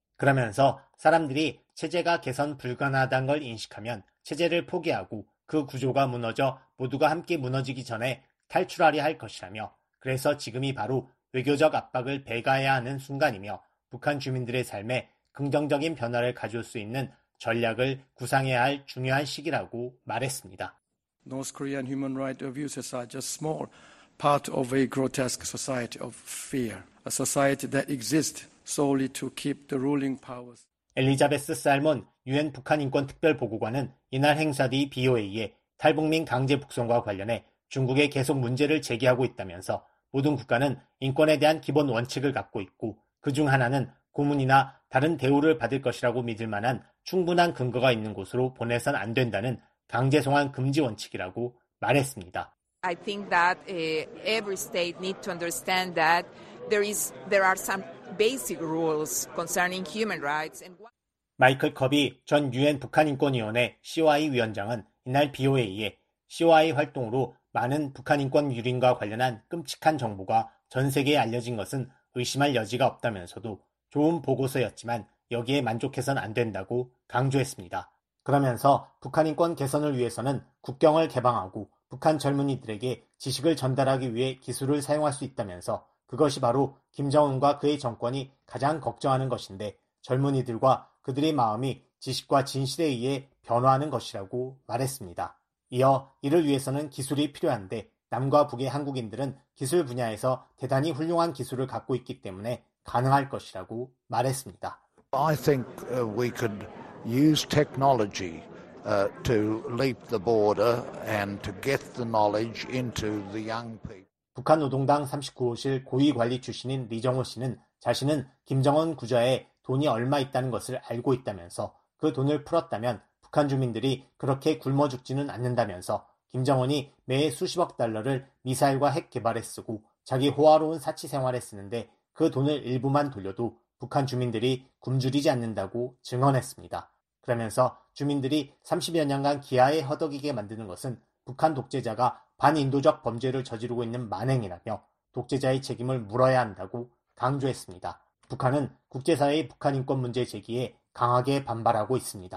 [SPEAKER 20] 그러면서 사람들이 체제가 개선 불가능하다는 걸 인식하면 체제를 포기하고 그 구조가 무너져 모두가 함께 무너지기 전에 탈출하려 할 것이라며 그래서 지금이 바로 외교적 압박을 배가해야 하는 순간이며 북한 주민들의 삶에 긍정적인 변화를 가져올 수 있는 전략을 구상해야 할 중요한 시기라고 말했습니다.
[SPEAKER 1] North Korean human rights abuses are just small part of a grotesque society of fear, a society that exists solely to keep the ruling powers.
[SPEAKER 20] 엘리자베스 살몬 유엔 북한 인권 특별 보고관은 이날 행사 뒤 비오에이에 탈북민 강제 북송과 관련해 중국에 계속 문제를 제기하고 있다면서 모든 국가는 인권에 대한 기본 원칙을 갖고 있고 그중 하나는 고문이나 다른 대우를 받을 것이라고 믿을 만한 충분한 근거가 있는 곳으로 보내선 안 된다는 강제 송환 금지 원칙이라고 말했습니다.
[SPEAKER 22] I think that uh, every state needs to understand that there is there are some basic rules concerning human rights. And...
[SPEAKER 20] 마이클 커비 전 유엔 북한인권위원회 씨오아이 위원장은 이날 비오에이에 씨오아이 활동으로 많은 북한 인권 유린과 관련한 끔찍한 정보가 전 세계에 알려진 것은 의심할 여지가 없다면서도 좋은 보고서였지만 여기에 만족해서는 안 된다고 강조했습니다. 그러면서 북한 인권 개선을 위해서는 국경을 개방하고 북한 젊은이들에게 지식을 전달하기 위해 기술을 사용할 수 있다면서 그것이 바로 김정은과 그의 정권이 가장 걱정하는 것인데 젊은이들과 그들의 마음이 지식과 진실에 의해 변화하는 것이라고 말했습니다. 이어 이를 위해서는 기술이 필요한데 남과 북의 한국인들은 기술 분야에서 대단히 훌륭한 기술을 갖고 있기 때문에 가능할 것이라고 말했습니다.
[SPEAKER 23] I think uh, we could use technology uh, to leap the border and to get the knowledge into the young people.
[SPEAKER 20] 북한 노동당 삼십구 호실 고위관리 출신인 리정호 씨는 자신은 김정은 구좌에 돈이 얼마 있다는 것을 알고 있다면서 그 돈을 풀었다면 북한 주민들이 그렇게 굶어 죽지는 않는다면서 김정은이 매해 수십억 달러를 미사일과 핵 개발에 쓰고 자기 호화로운 사치 생활에 쓰는데 그 돈을 일부만 돌려도 북한 주민들이 굶주리지 않는다고 증언했습니다. 그러면서 주민들이 삼십여 년간 기아에 허덕이게 만드는 것은 북한 독재자가 반인도적 범죄를 저지르고 있는 만행이라며 독재자의 책임을 물어야 한다고 강조했습니다. 북한은 국제사회의 북한 인권 문제 제기에 강하게 반발하고 있습니다.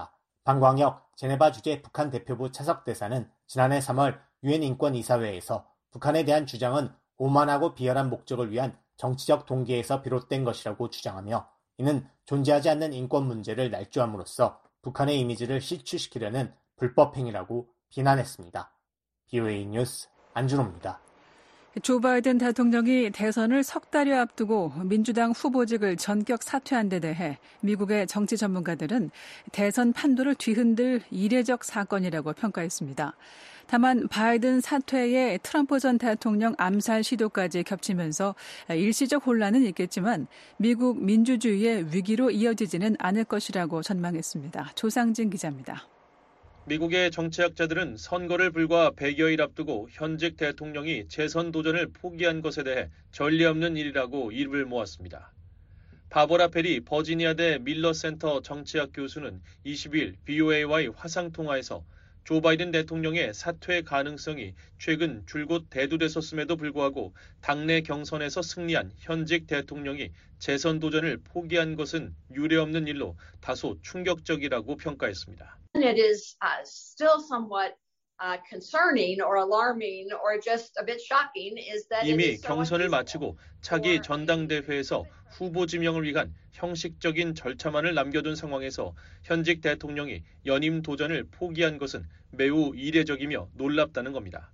[SPEAKER 20] 방광혁 제네바 주재 북한 대표부 차석대사는 지난해 삼월 유엔 인권이사회에서 북한에 대한 주장은 오만하고 비열한 목적을 위한 정치적 동기에서 비롯된 것이라고 주장하며 이는 존재하지 않는 인권 문제를 날조함으로써 북한의 이미지를 실추시키려는 불법 행위라고 비난했습니다. 비오에이 뉴스 안준호입니다.
[SPEAKER 3] 조 바이든 대통령이 대선을 석 달여 앞두고 민주당 후보직을 전격 사퇴한 데 대해 미국의 정치 전문가들은 대선 판도를 뒤흔들 이례적 사건이라고 평가했습니다. 다만 바이든 사퇴에 트럼프 전 대통령 암살 시도까지 겹치면서 일시적 혼란은 있겠지만 미국 민주주의의 위기로 이어지지는 않을 것이라고 전망했습니다. 조상진 기자입니다.
[SPEAKER 4] 미국의 정치학자들은 선거를 불과 백여일 앞두고 현직 대통령이 재선 도전을 포기한 것에 대해 전례 없는 일이라고 입을 모았습니다. 바버라 페리 버지니아대 밀러센터 정치학 교수는 이십일 비오에이와의 화상통화에서 조 바이든 대통령의 사퇴 가능성이 최근 줄곧 대두됐었음에도 불구하고 당내 경선에서 승리한 현직 대통령이 재선 도전을 포기한 것은 유례없는 일로 다소 충격적이라고 평가했습니다.
[SPEAKER 2] It is uh, still somewhat uh, concerning or alarming or just a bit shocking is that
[SPEAKER 4] 이미 경선을 마치고 차기 전당대회에서 후보 지명을 위한 형식적인 절차만을 남겨둔 상황에서 현직 대통령이 연임 도전을 포기한 것은 매우 이례적이며 놀랍다는 겁니다.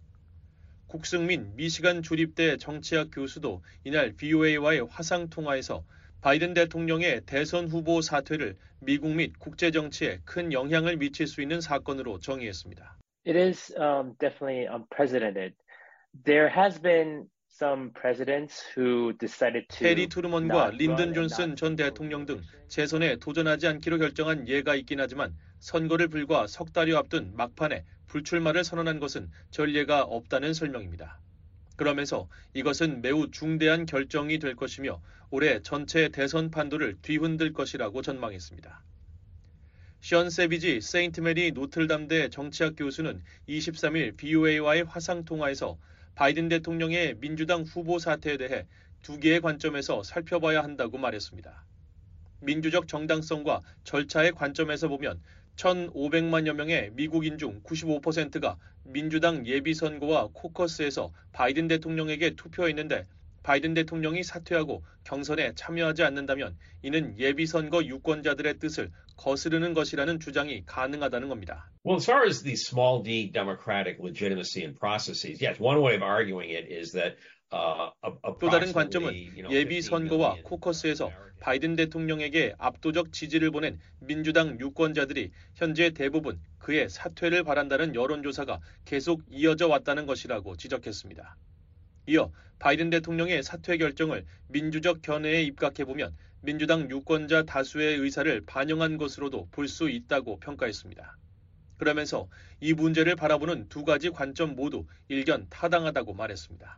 [SPEAKER 4] 국승민 미시간 주립대 정치학 교수도 이날 비오에이와의 화상통화에서 바이든 대통령의 대선 후보 사퇴를 미국 및 국제 정치에 큰 영향을 미칠 수 있는 사건으로 정의했습니다.
[SPEAKER 5] It is um, definitely unprecedented. There has been some presidents who decided to
[SPEAKER 4] 해리 트루먼과 린든 존슨 전 대통령 등 재선에 도전하지 않기로 결정한 예가 있긴 하지만 선거를 불과 석 달여 앞둔 막판에 불출마를 선언한 것은 전례가 없다는 설명입니다. 그러면서 이것은 매우 중대한 결정이 될 것이며 올해 전체 대선 판도를 뒤흔들 것이라고 전망했습니다. 션 세비지 세인트 메리 노틀담대 정치학 교수는 이십삼일 비오에이와의 화상통화에서 바이든 대통령의 민주당 후보 사퇴에 대해 두 개의 관점에서 살펴봐야 한다고 말했습니다. 민주적 정당성과 절차의 관점에서 보면 천오백만여 명의 미국인 중 구십오 퍼센트가 민주당 예비선거와 코커스에서 바이든 대통령에게 투표했는데 바이든 대통령이 사퇴하고 경선에 참여하지 않는다면 이는 예비선거 유권자들의 뜻을 거스르는 것이라는 주장이 가능하다는 겁니다.
[SPEAKER 6] Well, as far as the small d democratic legitimacy and processes, yes, one way of arguing it is that uh,
[SPEAKER 4] 또 다른 관점은 예비선거와 코커스에서 바이든 대통령에게 압도적 지지를 보낸 민주당 유권자들이 현재 대부분 그의 사퇴를 바란다는 여론조사가 계속 이어져 왔다는 것이라고 지적했습니다. 이어 바이든 대통령의 사퇴 결정을 민주적 견해에 입각해보면 민주당 유권자 다수의 의사를 반영한 것으로도 볼 수 있다고 평가했습니다. 그러면서 이 문제를 바라보는 두 가지 관점 모두 일견 타당하다고 말했습니다.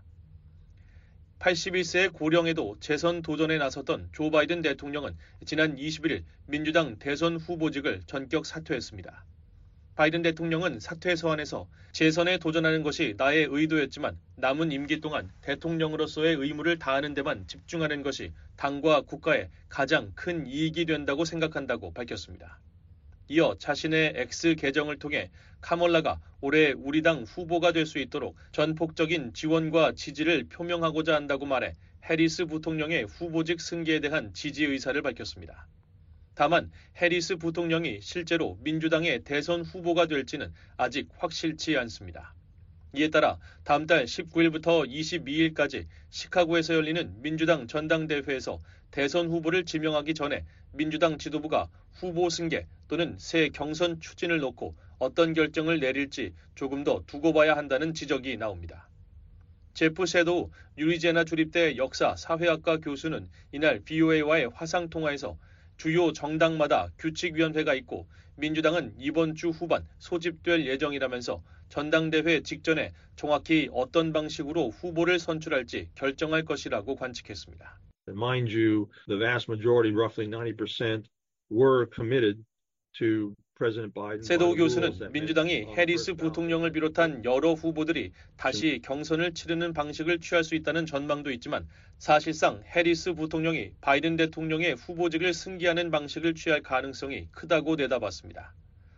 [SPEAKER 4] 팔십일 세의 고령에도 재선 도전에 나섰던 조 바이든 대통령은 지난 이십일일 민주당 대선 후보직을 전격 사퇴했습니다. 바이든 대통령은 사퇴 서한에서 재선에 도전하는 것이 나의 의도였지만 남은 임기 동안 대통령으로서의 의무를 다하는 데만 집중하는 것이 당과 국가에 가장 큰 이익이 된다고 생각한다고 밝혔습니다. 이어 자신의 X 계정을 통해 카멀라가 올해 우리 당 후보가 될 수 있도록 전폭적인 지원과 지지를 표명하고자 한다고 말해 해리스 부통령의 후보직 승계에 대한 지지 의사를 밝혔습니다. 다만 해리스 부통령이 실제로 민주당의 대선 후보가 될지는 아직 확실치 않습니다. 이에 따라 다음 달 십구일부터 이십이일까지 시카고에서 열리는 민주당 전당대회에서 대선 후보를 지명하기 전에 민주당 지도부가 후보 승계 또는 새 경선 추진을 놓고 어떤 결정을 내릴지 조금 더 두고 봐야 한다는 지적이 나옵니다. 제프 섀도우 유리지애나 주립대 역사 사회학과 교수는 이날 비오에이와의 화상통화에서 주요 정당마다 규칙위원회가 있고 민주당은 이번 주 후반 소집될 예정이라면서 전당대회 직전에 정확히 어떤 방식으로 후보를 선출할지 결정할 것이라고 관측했습니다.
[SPEAKER 24] Mind you, the vast majority, roughly ninety percent, were committed to President Biden.
[SPEAKER 4] 섀도우 교수는 민주당이 해리스 부통령을 비롯한 여러 후보들이 다시 경선을 치르는 방식을 취할 수 있다는 전망도 있지만 사실상 해리스 부통령이 바이든 대통령의 후보직을 승계하는 방식을 취할 가능성이 크다고 내다봤습니다.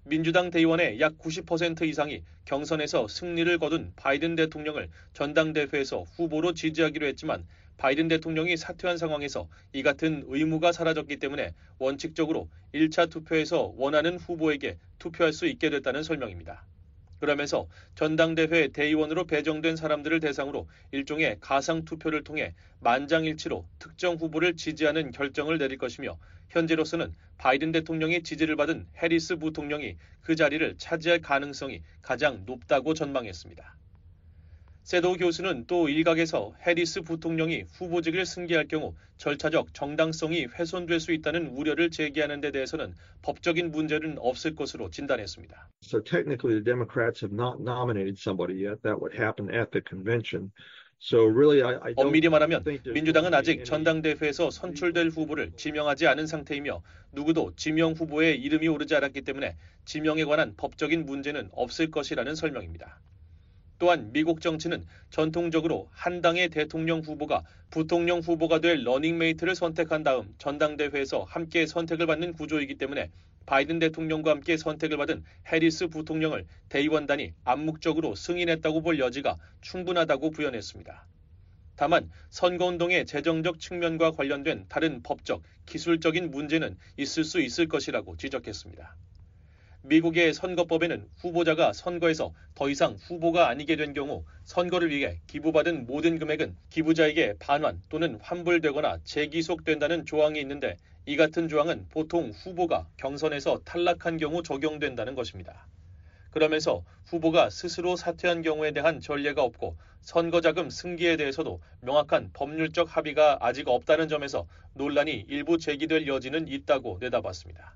[SPEAKER 7] 민주당 대의원의 약 구십 퍼센트 이상이 경선에서 승리를 거둔 바이든 대통령을 전당대회에서 후보로 지지하기로 했지만 바이든 대통령이 사퇴한 상황에서 이 같은 의무가 사라졌기 때문에 원칙적으로 일 차 투표에서 원하는 후보에게 투표할 수 있게 됐다는 설명입니다. 그러면서 전당대회 대의원으로 배정된 사람들을 대상으로 일종의 가상투표를 통해 만장일치로 특정 후보를 지지하는 결정을 내릴 것이며 현재로서는 바이든 대통령의 지지를 받은 해리스 부통령이 그 자리를 차지할 가능성이 가장 높다고 전망했습니다. 세도우 교수는 또 일각에서 해리스 부통령이 후보직을 승계할 경우 절차적 정당성이 훼손될 수 있다는 우려를 제기하는 데 대해서는 법적인 문제는 없을 것으로 진단했습니다.
[SPEAKER 24] So technically the Democrats have not nominated somebody yet. That would happen at the convention. So really I, I don't
[SPEAKER 7] 엄밀히 말하면 민주당은 아직 전당대회에서 선출될 후보를 지명하지 않은 상태이며 누구도 지명 후보의 이름이 오르지 않았기 때문에 지명에 관한 법적인 문제는 없을 것이라는 설명입니다. 또한 미국 정치는 전통적으로 한 당의 대통령 후보가 부통령 후보가 될 러닝메이트를 선택한 다음 전당대회에서 함께 선택을 받는 구조이기 때문에 바이든 대통령과 함께 선택을 받은 해리스 부통령을 대의원단이 암묵적으로 승인했다고 볼 여지가 충분하다고 부연했습니다. 다만 선거운동의 재정적 측면과 관련된 다른 법적, 기술적인 문제는 있을 수 있을 것이라고 지적했습니다. 미국의 선거법에는 후보자가 선거에서 더 이상 후보가 아니게 된 경우 선거를 위해 기부받은 모든 금액은 기부자에게 반환 또는 환불되거나 재기속된다는 조항이 있는데 이 같은 조항은 보통 후보가 경선에서 탈락한 경우 적용된다는 것입니다. 그러면서 후보가 스스로 사퇴한 경우에 대한 전례가 없고 선거자금 승계에 대해서도 명확한 법률적 합의가 아직 없다는 점에서 논란이 일부 제기될 여지는 있다고 내다봤습니다.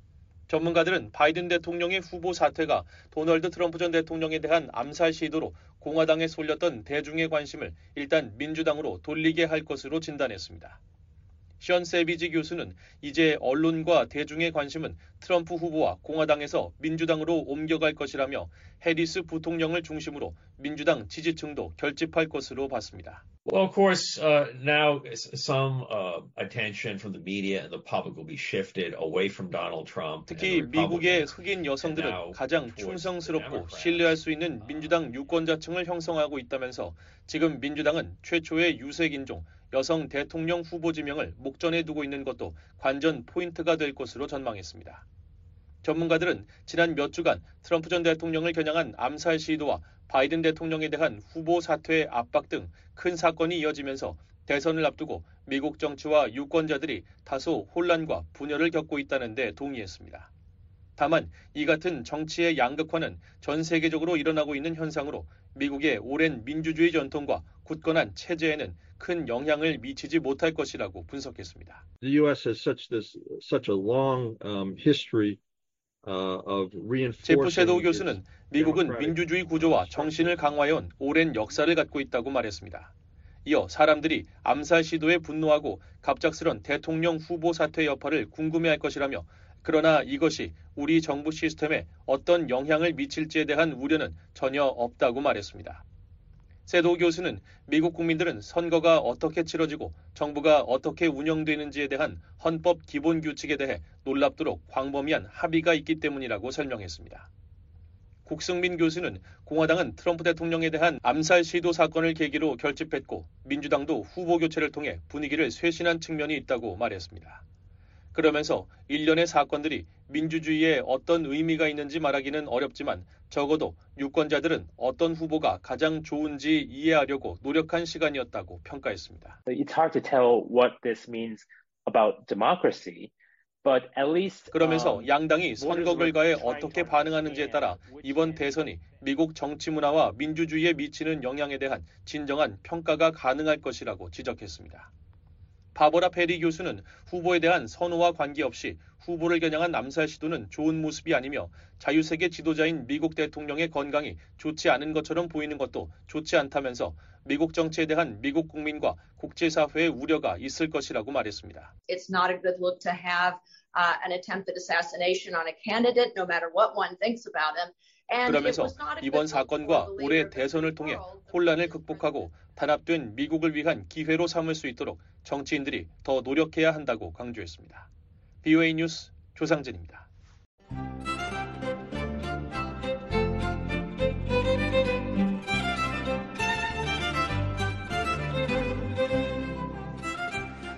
[SPEAKER 7] 전문가들은 바이든 대통령의 후보 사퇴가 도널드 트럼프 전 대통령에 대한 암살 시도로 공화당에 쏠렸던 대중의 관심을 일단 민주당으로 돌리게 할 것으로 진단했습니다. 션 세비지 교수는 이제 언론과 대중의 관심은 트럼프 후보와 공화당에서 민주당으로 옮겨갈 것이라며 해리스 부통령을 중심으로 민주당 지지층도 결집할 것으로 봤습니다.
[SPEAKER 6] Well, of course, uh, now some uh, attention from the media and the public will be shifted away from Donald Trump.
[SPEAKER 7] 특히 미국의 흑인 여성들은 가장 충성스럽고 신뢰할 수 있는 민주당 유권자층을 형성하고 있다면서 지금 민주당은 최초의 유색인종, 여성 대통령 후보 지명을 목전에 두고 있는 것도 관전 포인트가 될 것으로 전망했습니다. 전문가들은 지난 몇 주간 트럼프 전 대통령을 겨냥한 암살 시도와 바이든 대통령에 대한 후보 사퇴 압박 등 큰 사건이 이어지면서 대선을 앞두고 미국 정치와 유권자들이 다소 혼란과 분열을 겪고 있다는 데 동의했습니다. 다만 이 같은 정치의 양극화는 전 세계적으로 일어나고 있는 현상으로 미국의 오랜 민주주의 전통과 굳건한 체제에는 큰 영향을 미치지 못할 것이라고 분석했습니다.
[SPEAKER 24] The U S has such this such a long um, history
[SPEAKER 7] 제프 섀도우 교수는 미국은 민주주의 구조와 정신을 강화해온 오랜 역사를 갖고 있다고 말했습니다. 이어 사람들이 암살 시도에 분노하고 갑작스런 대통령 후보 사퇴 여파를 궁금해할 것이라며 그러나 이것이 우리 정부 시스템에 어떤 영향을 미칠지에 대한 우려는 전혀 없다고 말했습니다. 세도우 교수는 미국 국민들은 선거가 어떻게 치러지고 정부가 어떻게 운영되는지에 대한 헌법 기본 규칙에 대해 놀랍도록 광범위한 합의가 있기 때문이라고 설명했습니다. 국승민 교수는 공화당은 트럼프 대통령에 대한 암살 시도 사건을 계기로 결집했고 민주당도 후보 교체를 통해 분위기를 쇄신한 측면이 있다고 말했습니다. 그러면서 일련의 사건들이 민주주의에 어떤 의미가 있는지 말하기는 어렵지만 적어도 유권자들은 어떤 후보가 가장 좋은지 이해하려고 노력한 시간이었다고 평가했습니다.
[SPEAKER 5] It's hard to tell what this means about democracy. But at least,
[SPEAKER 7] 그러면서
[SPEAKER 5] um,
[SPEAKER 7] 양당이 선거 결과에 어떻게 반응하는지에 따라 이번 대선이 미국 정치 문화와 민주주의에 미치는 영향에 대한 진정한 평가가 가능할 것이라고 지적했습니다. 바버라 페리 교수는 후보에 대한 선호와 관계없이 후보를 겨냥한 암살 시도는 좋은 모습이 아니며 자유세계 지도자인 미국 대통령의 건강이 좋지 않은 것처럼 보이는 것도 좋지 않다면서 미국 정치에 대한 미국 국민과 국제사회의 우려가 있을 것이라고 말했습니다.
[SPEAKER 2] It's not a good look to have uh, an attempted assassination on a candidate, no matter what one thinks about him.
[SPEAKER 7] 그러면서 이번 사건과 올해 대선을 통해 혼란을 극복하고 단합된 미국을 위한 기회로 삼을 수 있도록 정치인들이 더 노력해야 한다고 강조했습니다. 비오에이 뉴스 조상진입니다.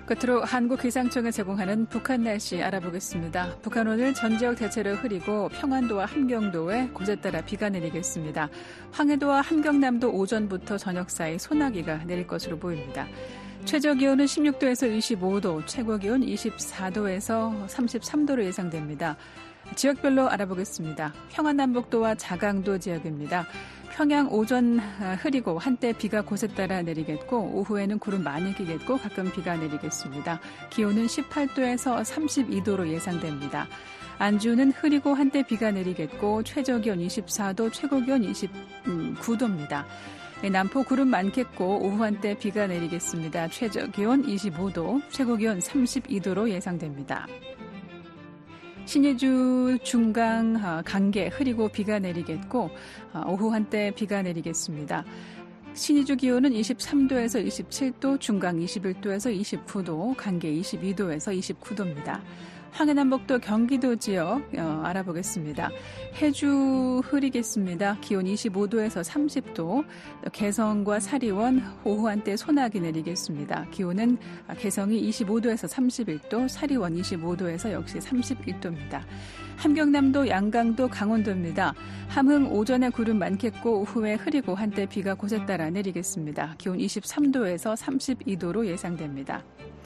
[SPEAKER 3] 끝으로 한국기상청이 제공하는 북한 날씨 알아보겠습니다. 북한 오늘 전 지역 대체로 흐리고 평안도와 함경도에 곳에 따라 비가 내리겠습니다. 황해도와 함경남도 오전부터 저녁 사이 소나기가 내릴 것으로 보입니다. 최저기온은 십육 도에서 이십오 도, 최고기온 이십사 도에서 삼십삼 도로 예상됩니다. 지역별로 알아보겠습니다. 평안남북도와 자강도 지역입니다. 평양 오전 흐리고 한때 비가 곳에 따라 내리겠고 오후에는 구름 많이 끼겠고 가끔 비가 내리겠습니다. 기온은 십팔 도에서 삼십이 도로 예상됩니다. 안주는 흐리고 한때 비가 내리겠고 최저기온 이십사 도, 최고기온 이십구 도입니다. 남포 구름 많겠고 오후 한때 비가 내리겠습니다. 최저기온 이십오 도, 최고기온 삼십이 도로 예상됩니다. 신의주 중강 강계 흐리고 비가 내리겠고 오후 한때 비가 내리겠습니다. 신의주 기온은 이십삼 도에서 이십칠 도, 중강 이십일 도에서 이십구 도, 강계 이십이 도에서 이십구 도입니다. 황해남북도 경기도 지역 어, 알아보겠습니다. 해주 흐리겠습니다. 기온 이십오 도에서 삼십 도, 개성과 사리원 오후 한때 소나기 내리겠습니다. 기온은 개성이 이십오 도에서 삼십일 도, 사리원 이십오 도에서 역시 삼십일 도입니다. 함경남도, 양강도, 강원도입니다. 함흥 오전에 구름 많겠고 오후에 흐리고 한때 비가 곳에 따라 내리겠습니다. 기온 이십삼 도에서 삼십이 도로 예상됩니다.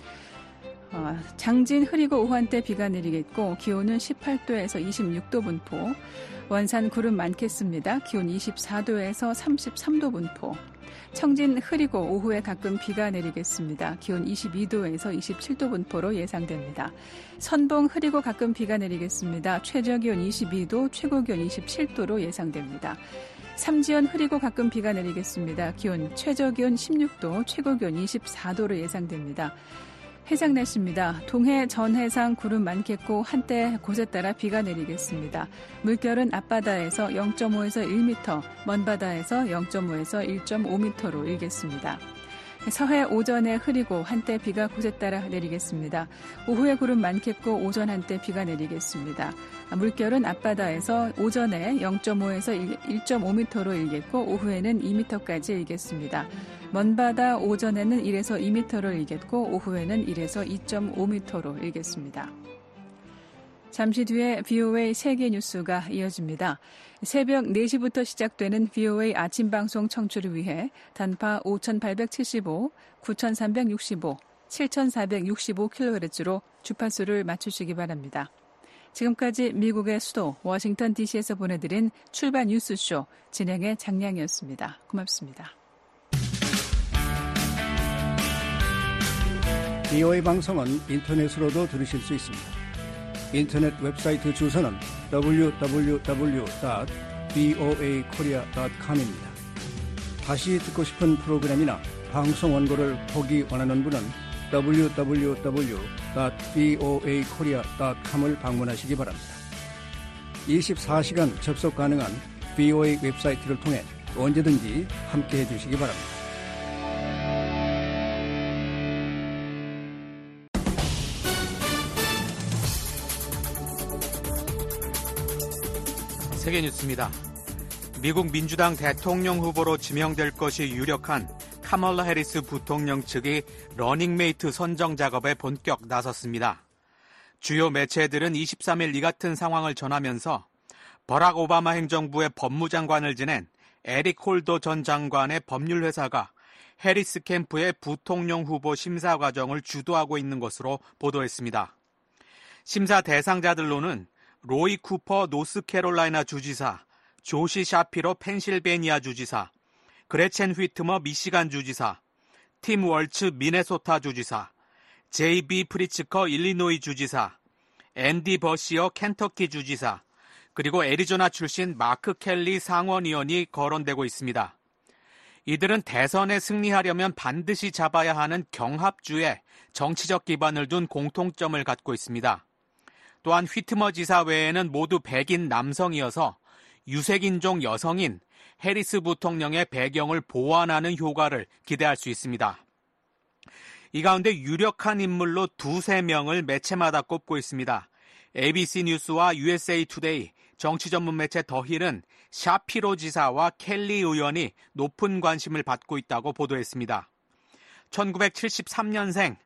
[SPEAKER 3] 어, 장진 흐리고 오후 한때 비가 내리겠고 기온은 십팔 도에서 이십육 도 분포, 원산 구름 많겠습니다. 기온 이십사 도에서 삼십삼 도 분포, 청진 흐리고 오후에 가끔 비가 내리겠습니다. 기온 이십이 도에서 이십칠 도 분포로 예상됩니다. 선봉 흐리고 가끔 비가 내리겠습니다. 최저기온 이십이 도, 최고기온 이십칠 도로 예상됩니다. 삼지연 흐리고 가끔 비가 내리겠습니다. 기온 최저기온 십육 도, 최고기온 이십사 도로 예상됩니다. 해상 날씨입니다. 동해 전해상 구름 많겠고 한때 곳에 따라 비가 내리겠습니다. 물결은 앞바다에서 영 점 오에서 일 미터, 먼바다에서 영 점 오에서 일 점 오 미터로 일겠습니다. 서해 오전에 흐리고 한때 비가 곳에 따라 내리겠습니다. 오후에 구름 많겠고 오전 한때 비가 내리겠습니다. 물결은 앞바다에서 오전에 영 점 오에서 일 점 오 미터로 일겠고 오후에는 이 미터까지 일겠습니다. 먼바다 오전에는 일에서 이 미터로 일겠고 오후에는 일에서 이 점 오 미터로 일겠습니다. 잠시 뒤에 브이오에이 세계 뉴스가 이어집니다. 새벽 네 시부터 시작되는 브이오에이 아침 방송 청취를 위해 단파 오천팔백칠십오, 구천삼백육십오, 칠천사백육십오 킬로헤르츠로 주파수를 맞추시기 바랍니다. 지금까지 미국의 수도 워싱턴 디씨에서 보내드린 출발 뉴스쇼 진행의 장량이었습니다. 고맙습니다.
[SPEAKER 8] 브이오에이 방송은 인터넷으로도 들으실 수 있습니다. 인터넷 웹사이트 주소는 더블유 더블유 더블유 닷 브이오에이 코리아 닷 컴입니다. 다시 듣고 싶은 프로그램이나 방송 원고를 보기 원하는 분은 더블유 더블유 더블유 닷 브이오에이 코리아 닷 컴을 방문하시기 바랍니다. 이십사 시간 접속 가능한 브이오에이 웹사이트를 통해 언제든지 함께해 주시기 바랍니다.
[SPEAKER 10] 세계 뉴스입니다. 미국 민주당 대통령 후보로 지명될 것이 유력한 카멀라 해리스 부통령 측이 러닝메이트 선정 작업에 본격 나섰습니다. 주요 매체들은 이십삼 일 이 같은 상황을 전하면서 버락 오바마 행정부의 법무장관을 지낸 에릭 홀더 전 장관의 법률회사가 해리스 캠프의 부통령 후보 심사 과정을 주도하고 있는 것으로 보도했습니다. 심사 대상자들로는 로이 쿠퍼 노스캐롤라이나 주지사, 조시 샤피로 펜실베니아 주지사, 그레첸 휘트머 미시간 주지사, 팀 월츠 미네소타 주지사, 제이비 프리츠커 일리노이 주지사, 앤디 버시어 켄터키 주지사, 그리고 애리조나 출신 마크 켈리 상원의원이 거론되고 있습니다. 이들은 대선에 승리하려면 반드시 잡아야 하는 경합주에 정치적 기반을 둔 공통점을 갖고 있습니다. 또한 휘트머 지사 외에는 모두 백인 남성이어서 유색인종 여성인 해리스 부통령의 배경을 보완하는 효과를 기대할 수 있습니다. 이 가운데 유력한 인물로 두세 명을 매체마다 꼽고 있습니다. 에이비씨 뉴스와 유에스에이 투데이, 정치 전문 매체 더힐은 샤피로 지사와 켈리 의원이 높은 관심을 받고 있다고 보도했습니다. 천구백칠십삼 년생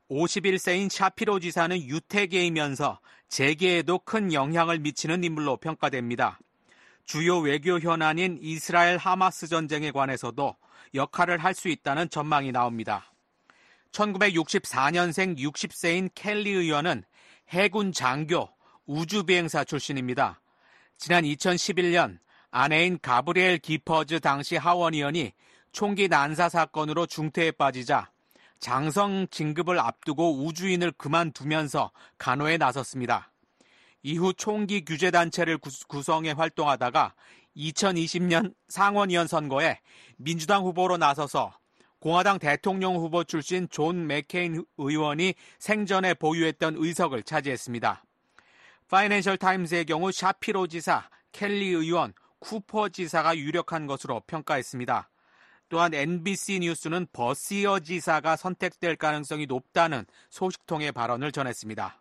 [SPEAKER 10] 오십일 세인 샤피로 지사는 유태계이면서 재계에도 큰 영향을 미치는 인물로 평가됩니다. 주요 외교 현안인 이스라엘 하마스 전쟁에 관해서도 역할을 할 수 있다는 전망이 나옵니다. 천구백육십사 년생 육십 세인 켈리 의원은 해군 장교, 우주비행사 출신입니다. 지난 이천십일 년 아내인 가브리엘 기퍼즈 당시 하원 의원이 총기 난사 사건으로 중태에 빠지자 장성 진급을 앞두고 우주인을 그만두면서 간호에 나섰습니다. 이후 총기 규제 단체를 구성해 활동하다가 이천이십 년 상원의원 선거에 민주당 후보로 나서서 공화당 대통령 후보 출신 존 맥케인 의원이 생전에 보유했던 의석을 차지했습니다. 파이낸셜 타임스의 경우 샤피로 지사, 켈리 의원, 쿠퍼 지사가 유력한 것으로 평가했습니다. 또한 엔비씨 뉴스는 버시어 지사가 선택될 가능성이 높다는 소식통의 발언을 전했습니다.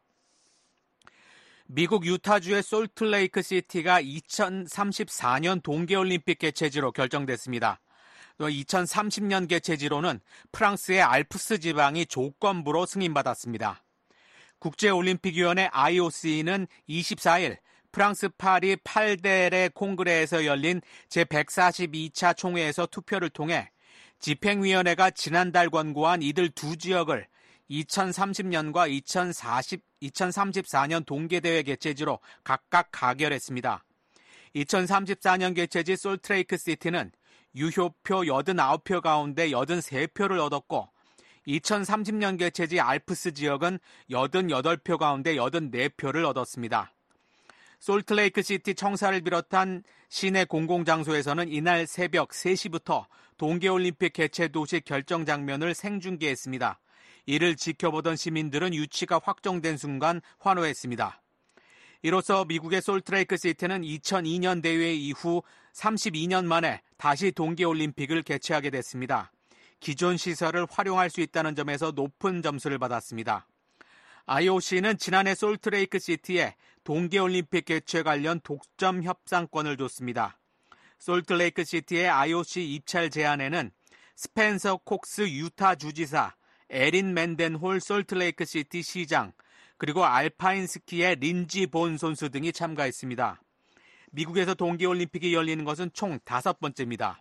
[SPEAKER 10] 미국 유타주의 솔트레이크 시티가 이천삼십사 년 동계올림픽 개최지로 결정됐습니다. 또 이천삼십 년 개최지로는 프랑스의 알프스 지방이 조건부로 승인받았습니다. 국제올림픽위원회 아이오씨는 이십사 일 프랑스 파리 팔데레 콩그레에서 열린 제백사십이 차 총회에서 투표를 통해 집행위원회가 지난달 권고한 이들 두 지역을 이천삼십 년과 이천삼십사 년 동계대회 개최지로 각각 가결했습니다. 이천삼십사 년 개최지 솔트레이크 시티는 유효표 팔십구 표 가운데 팔십삼 표를 얻었고 이천삼십 년 개최지 알프스 지역은 팔십팔 표 가운데 팔십사 표를 얻었습니다. 솔트레이크 시티 청사를 비롯한 시내 공공장소에서는 이날 새벽 세 시부터 동계올림픽 개최 도시 결정 장면을 생중계했습니다. 이를 지켜보던 시민들은 유치가 확정된 순간 환호했습니다. 이로써 미국의 솔트레이크 시티는 이천이 년 대회 이후 삼십이 년 만에 다시 동계올림픽을 개최하게 됐습니다. 기존 시설을 활용할 수 있다는 점에서 높은 점수를 받았습니다. 아이오씨는 지난해 솔트레이크 시티에 동계올림픽 개최 관련 독점 협상권을 줬습니다. 솔트레이크 시티의 아이오씨 입찰 제안에는 스펜서 콕스 유타 주지사, 에린 맨덴홀 솔트레이크 시티 시장, 그리고 알파인 스키의 린지 본 선수 등이 참가했습니다. 미국에서 동계올림픽이 열리는 것은 총 다섯 번째입니다.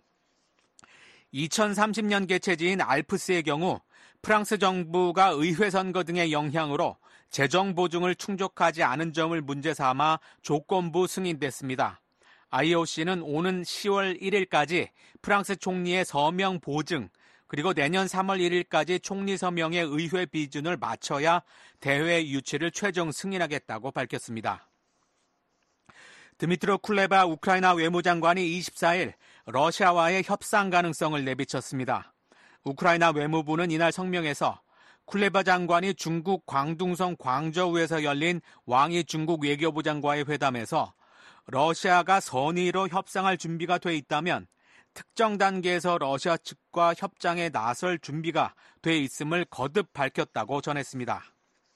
[SPEAKER 10] 이천삼십 년 개최지인 알프스의 경우 프랑스 정부가 의회 선거 등의 영향으로 재정 보증을 충족하지 않은 점을 문제 삼아 조건부 승인됐습니다. 아이오씨는 오는 시월 일일까지 프랑스 총리의 서명 보증, 그리고 내년 삼월 일일까지 총리 서명의 의회 비준을 맞춰야 대회 유치를 최종 승인하겠다고 밝혔습니다. 드미트로 쿨레바 우크라이나 외무장관이 이십사 일 러시아와의 협상 가능성을 내비쳤습니다. 우크라이나 외무부는 이날 성명에서 쿨레바 장관이 중국 광둥성 광저우에서 열린 왕이 중국 외교부 장과의 회담에서 러시아가 선의로 협상할 준비가 돼 있다면 특정 단계에서 러시아 측과 협상에 나설 준비가 돼 있음을 거듭 밝혔다고 전했습니다.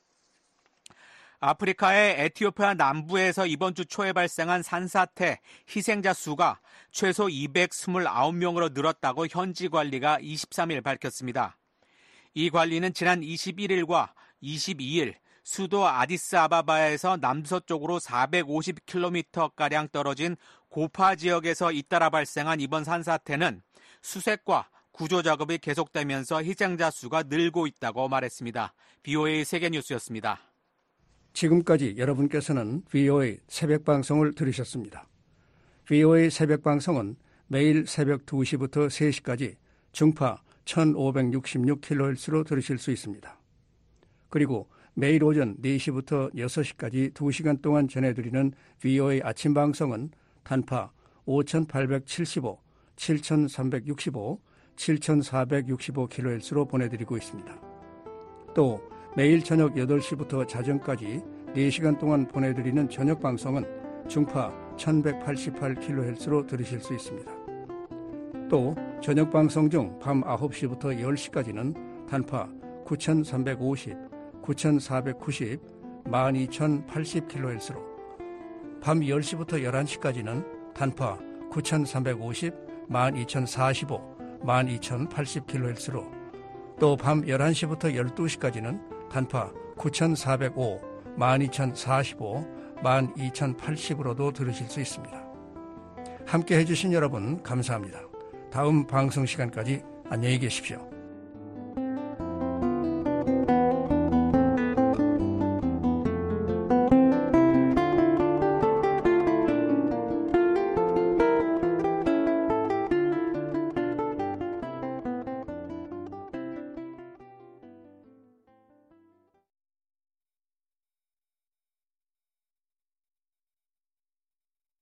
[SPEAKER 10] 아프리카의 에티오피아 남부에서 이번 주 초에 발생한 산사태 희생자 수가 최소 이백이십구 명으로 늘었다고 현지 관리가 이십삼 일 밝혔습니다. 이 관리는 지난 이십일 일과 이십이 일 수도 아디스아바바에서 남서쪽으로 사백오십 킬로미터가량 떨어진 고파 지역에서 잇따라 발생한 이번 산사태는 수색과 구조 작업이 계속되면서 희생자 수가 늘고 있다고 말했습니다. 비오에이 세계뉴스였습니다.
[SPEAKER 8] 지금까지 여러분께서는 비오에이 새벽방송을 들으셨습니다. 비오에이 새벽방송은 매일 새벽 두 시부터 세 시까지 중파 천오백육십육 킬로헤르츠로 들으실 수 있습니다. 그리고 매일 오전 네 시부터 여섯 시까지 두 시간 동안 전해드리는 비오에이 아침방송은 단파 오천팔백칠십오, 칠천삼백육십오, 칠천사백육십오 킬로헤르츠로 보내드리고 있습니다. 또 매일 저녁 여덟 시부터 자정까지 네 시간 동안 보내드리는 저녁방송은 중파 천백팔십팔 킬로헤르츠로 들으실 수 있습니다. 또 저녁방송 중 밤 아홉 시부터 열 시까지는 단파 구천삼백오십, 구천사백구십, 만 이천팔십 킬로헤르츠로, 밤 열 시부터 열한 시까지는 단파 구천삼백오십, 만 이천사십오, 만 이천팔십 킬로헤르츠로, 또 밤 열한 시부터 열두 시까지는 단파 구천사백오, 일이천사십오, 일이천팔십으로도 들으실 수 있습니다. 함께 해주신 여러분 감사합니다. 다음 방송 시간까지 안녕히 계십시오.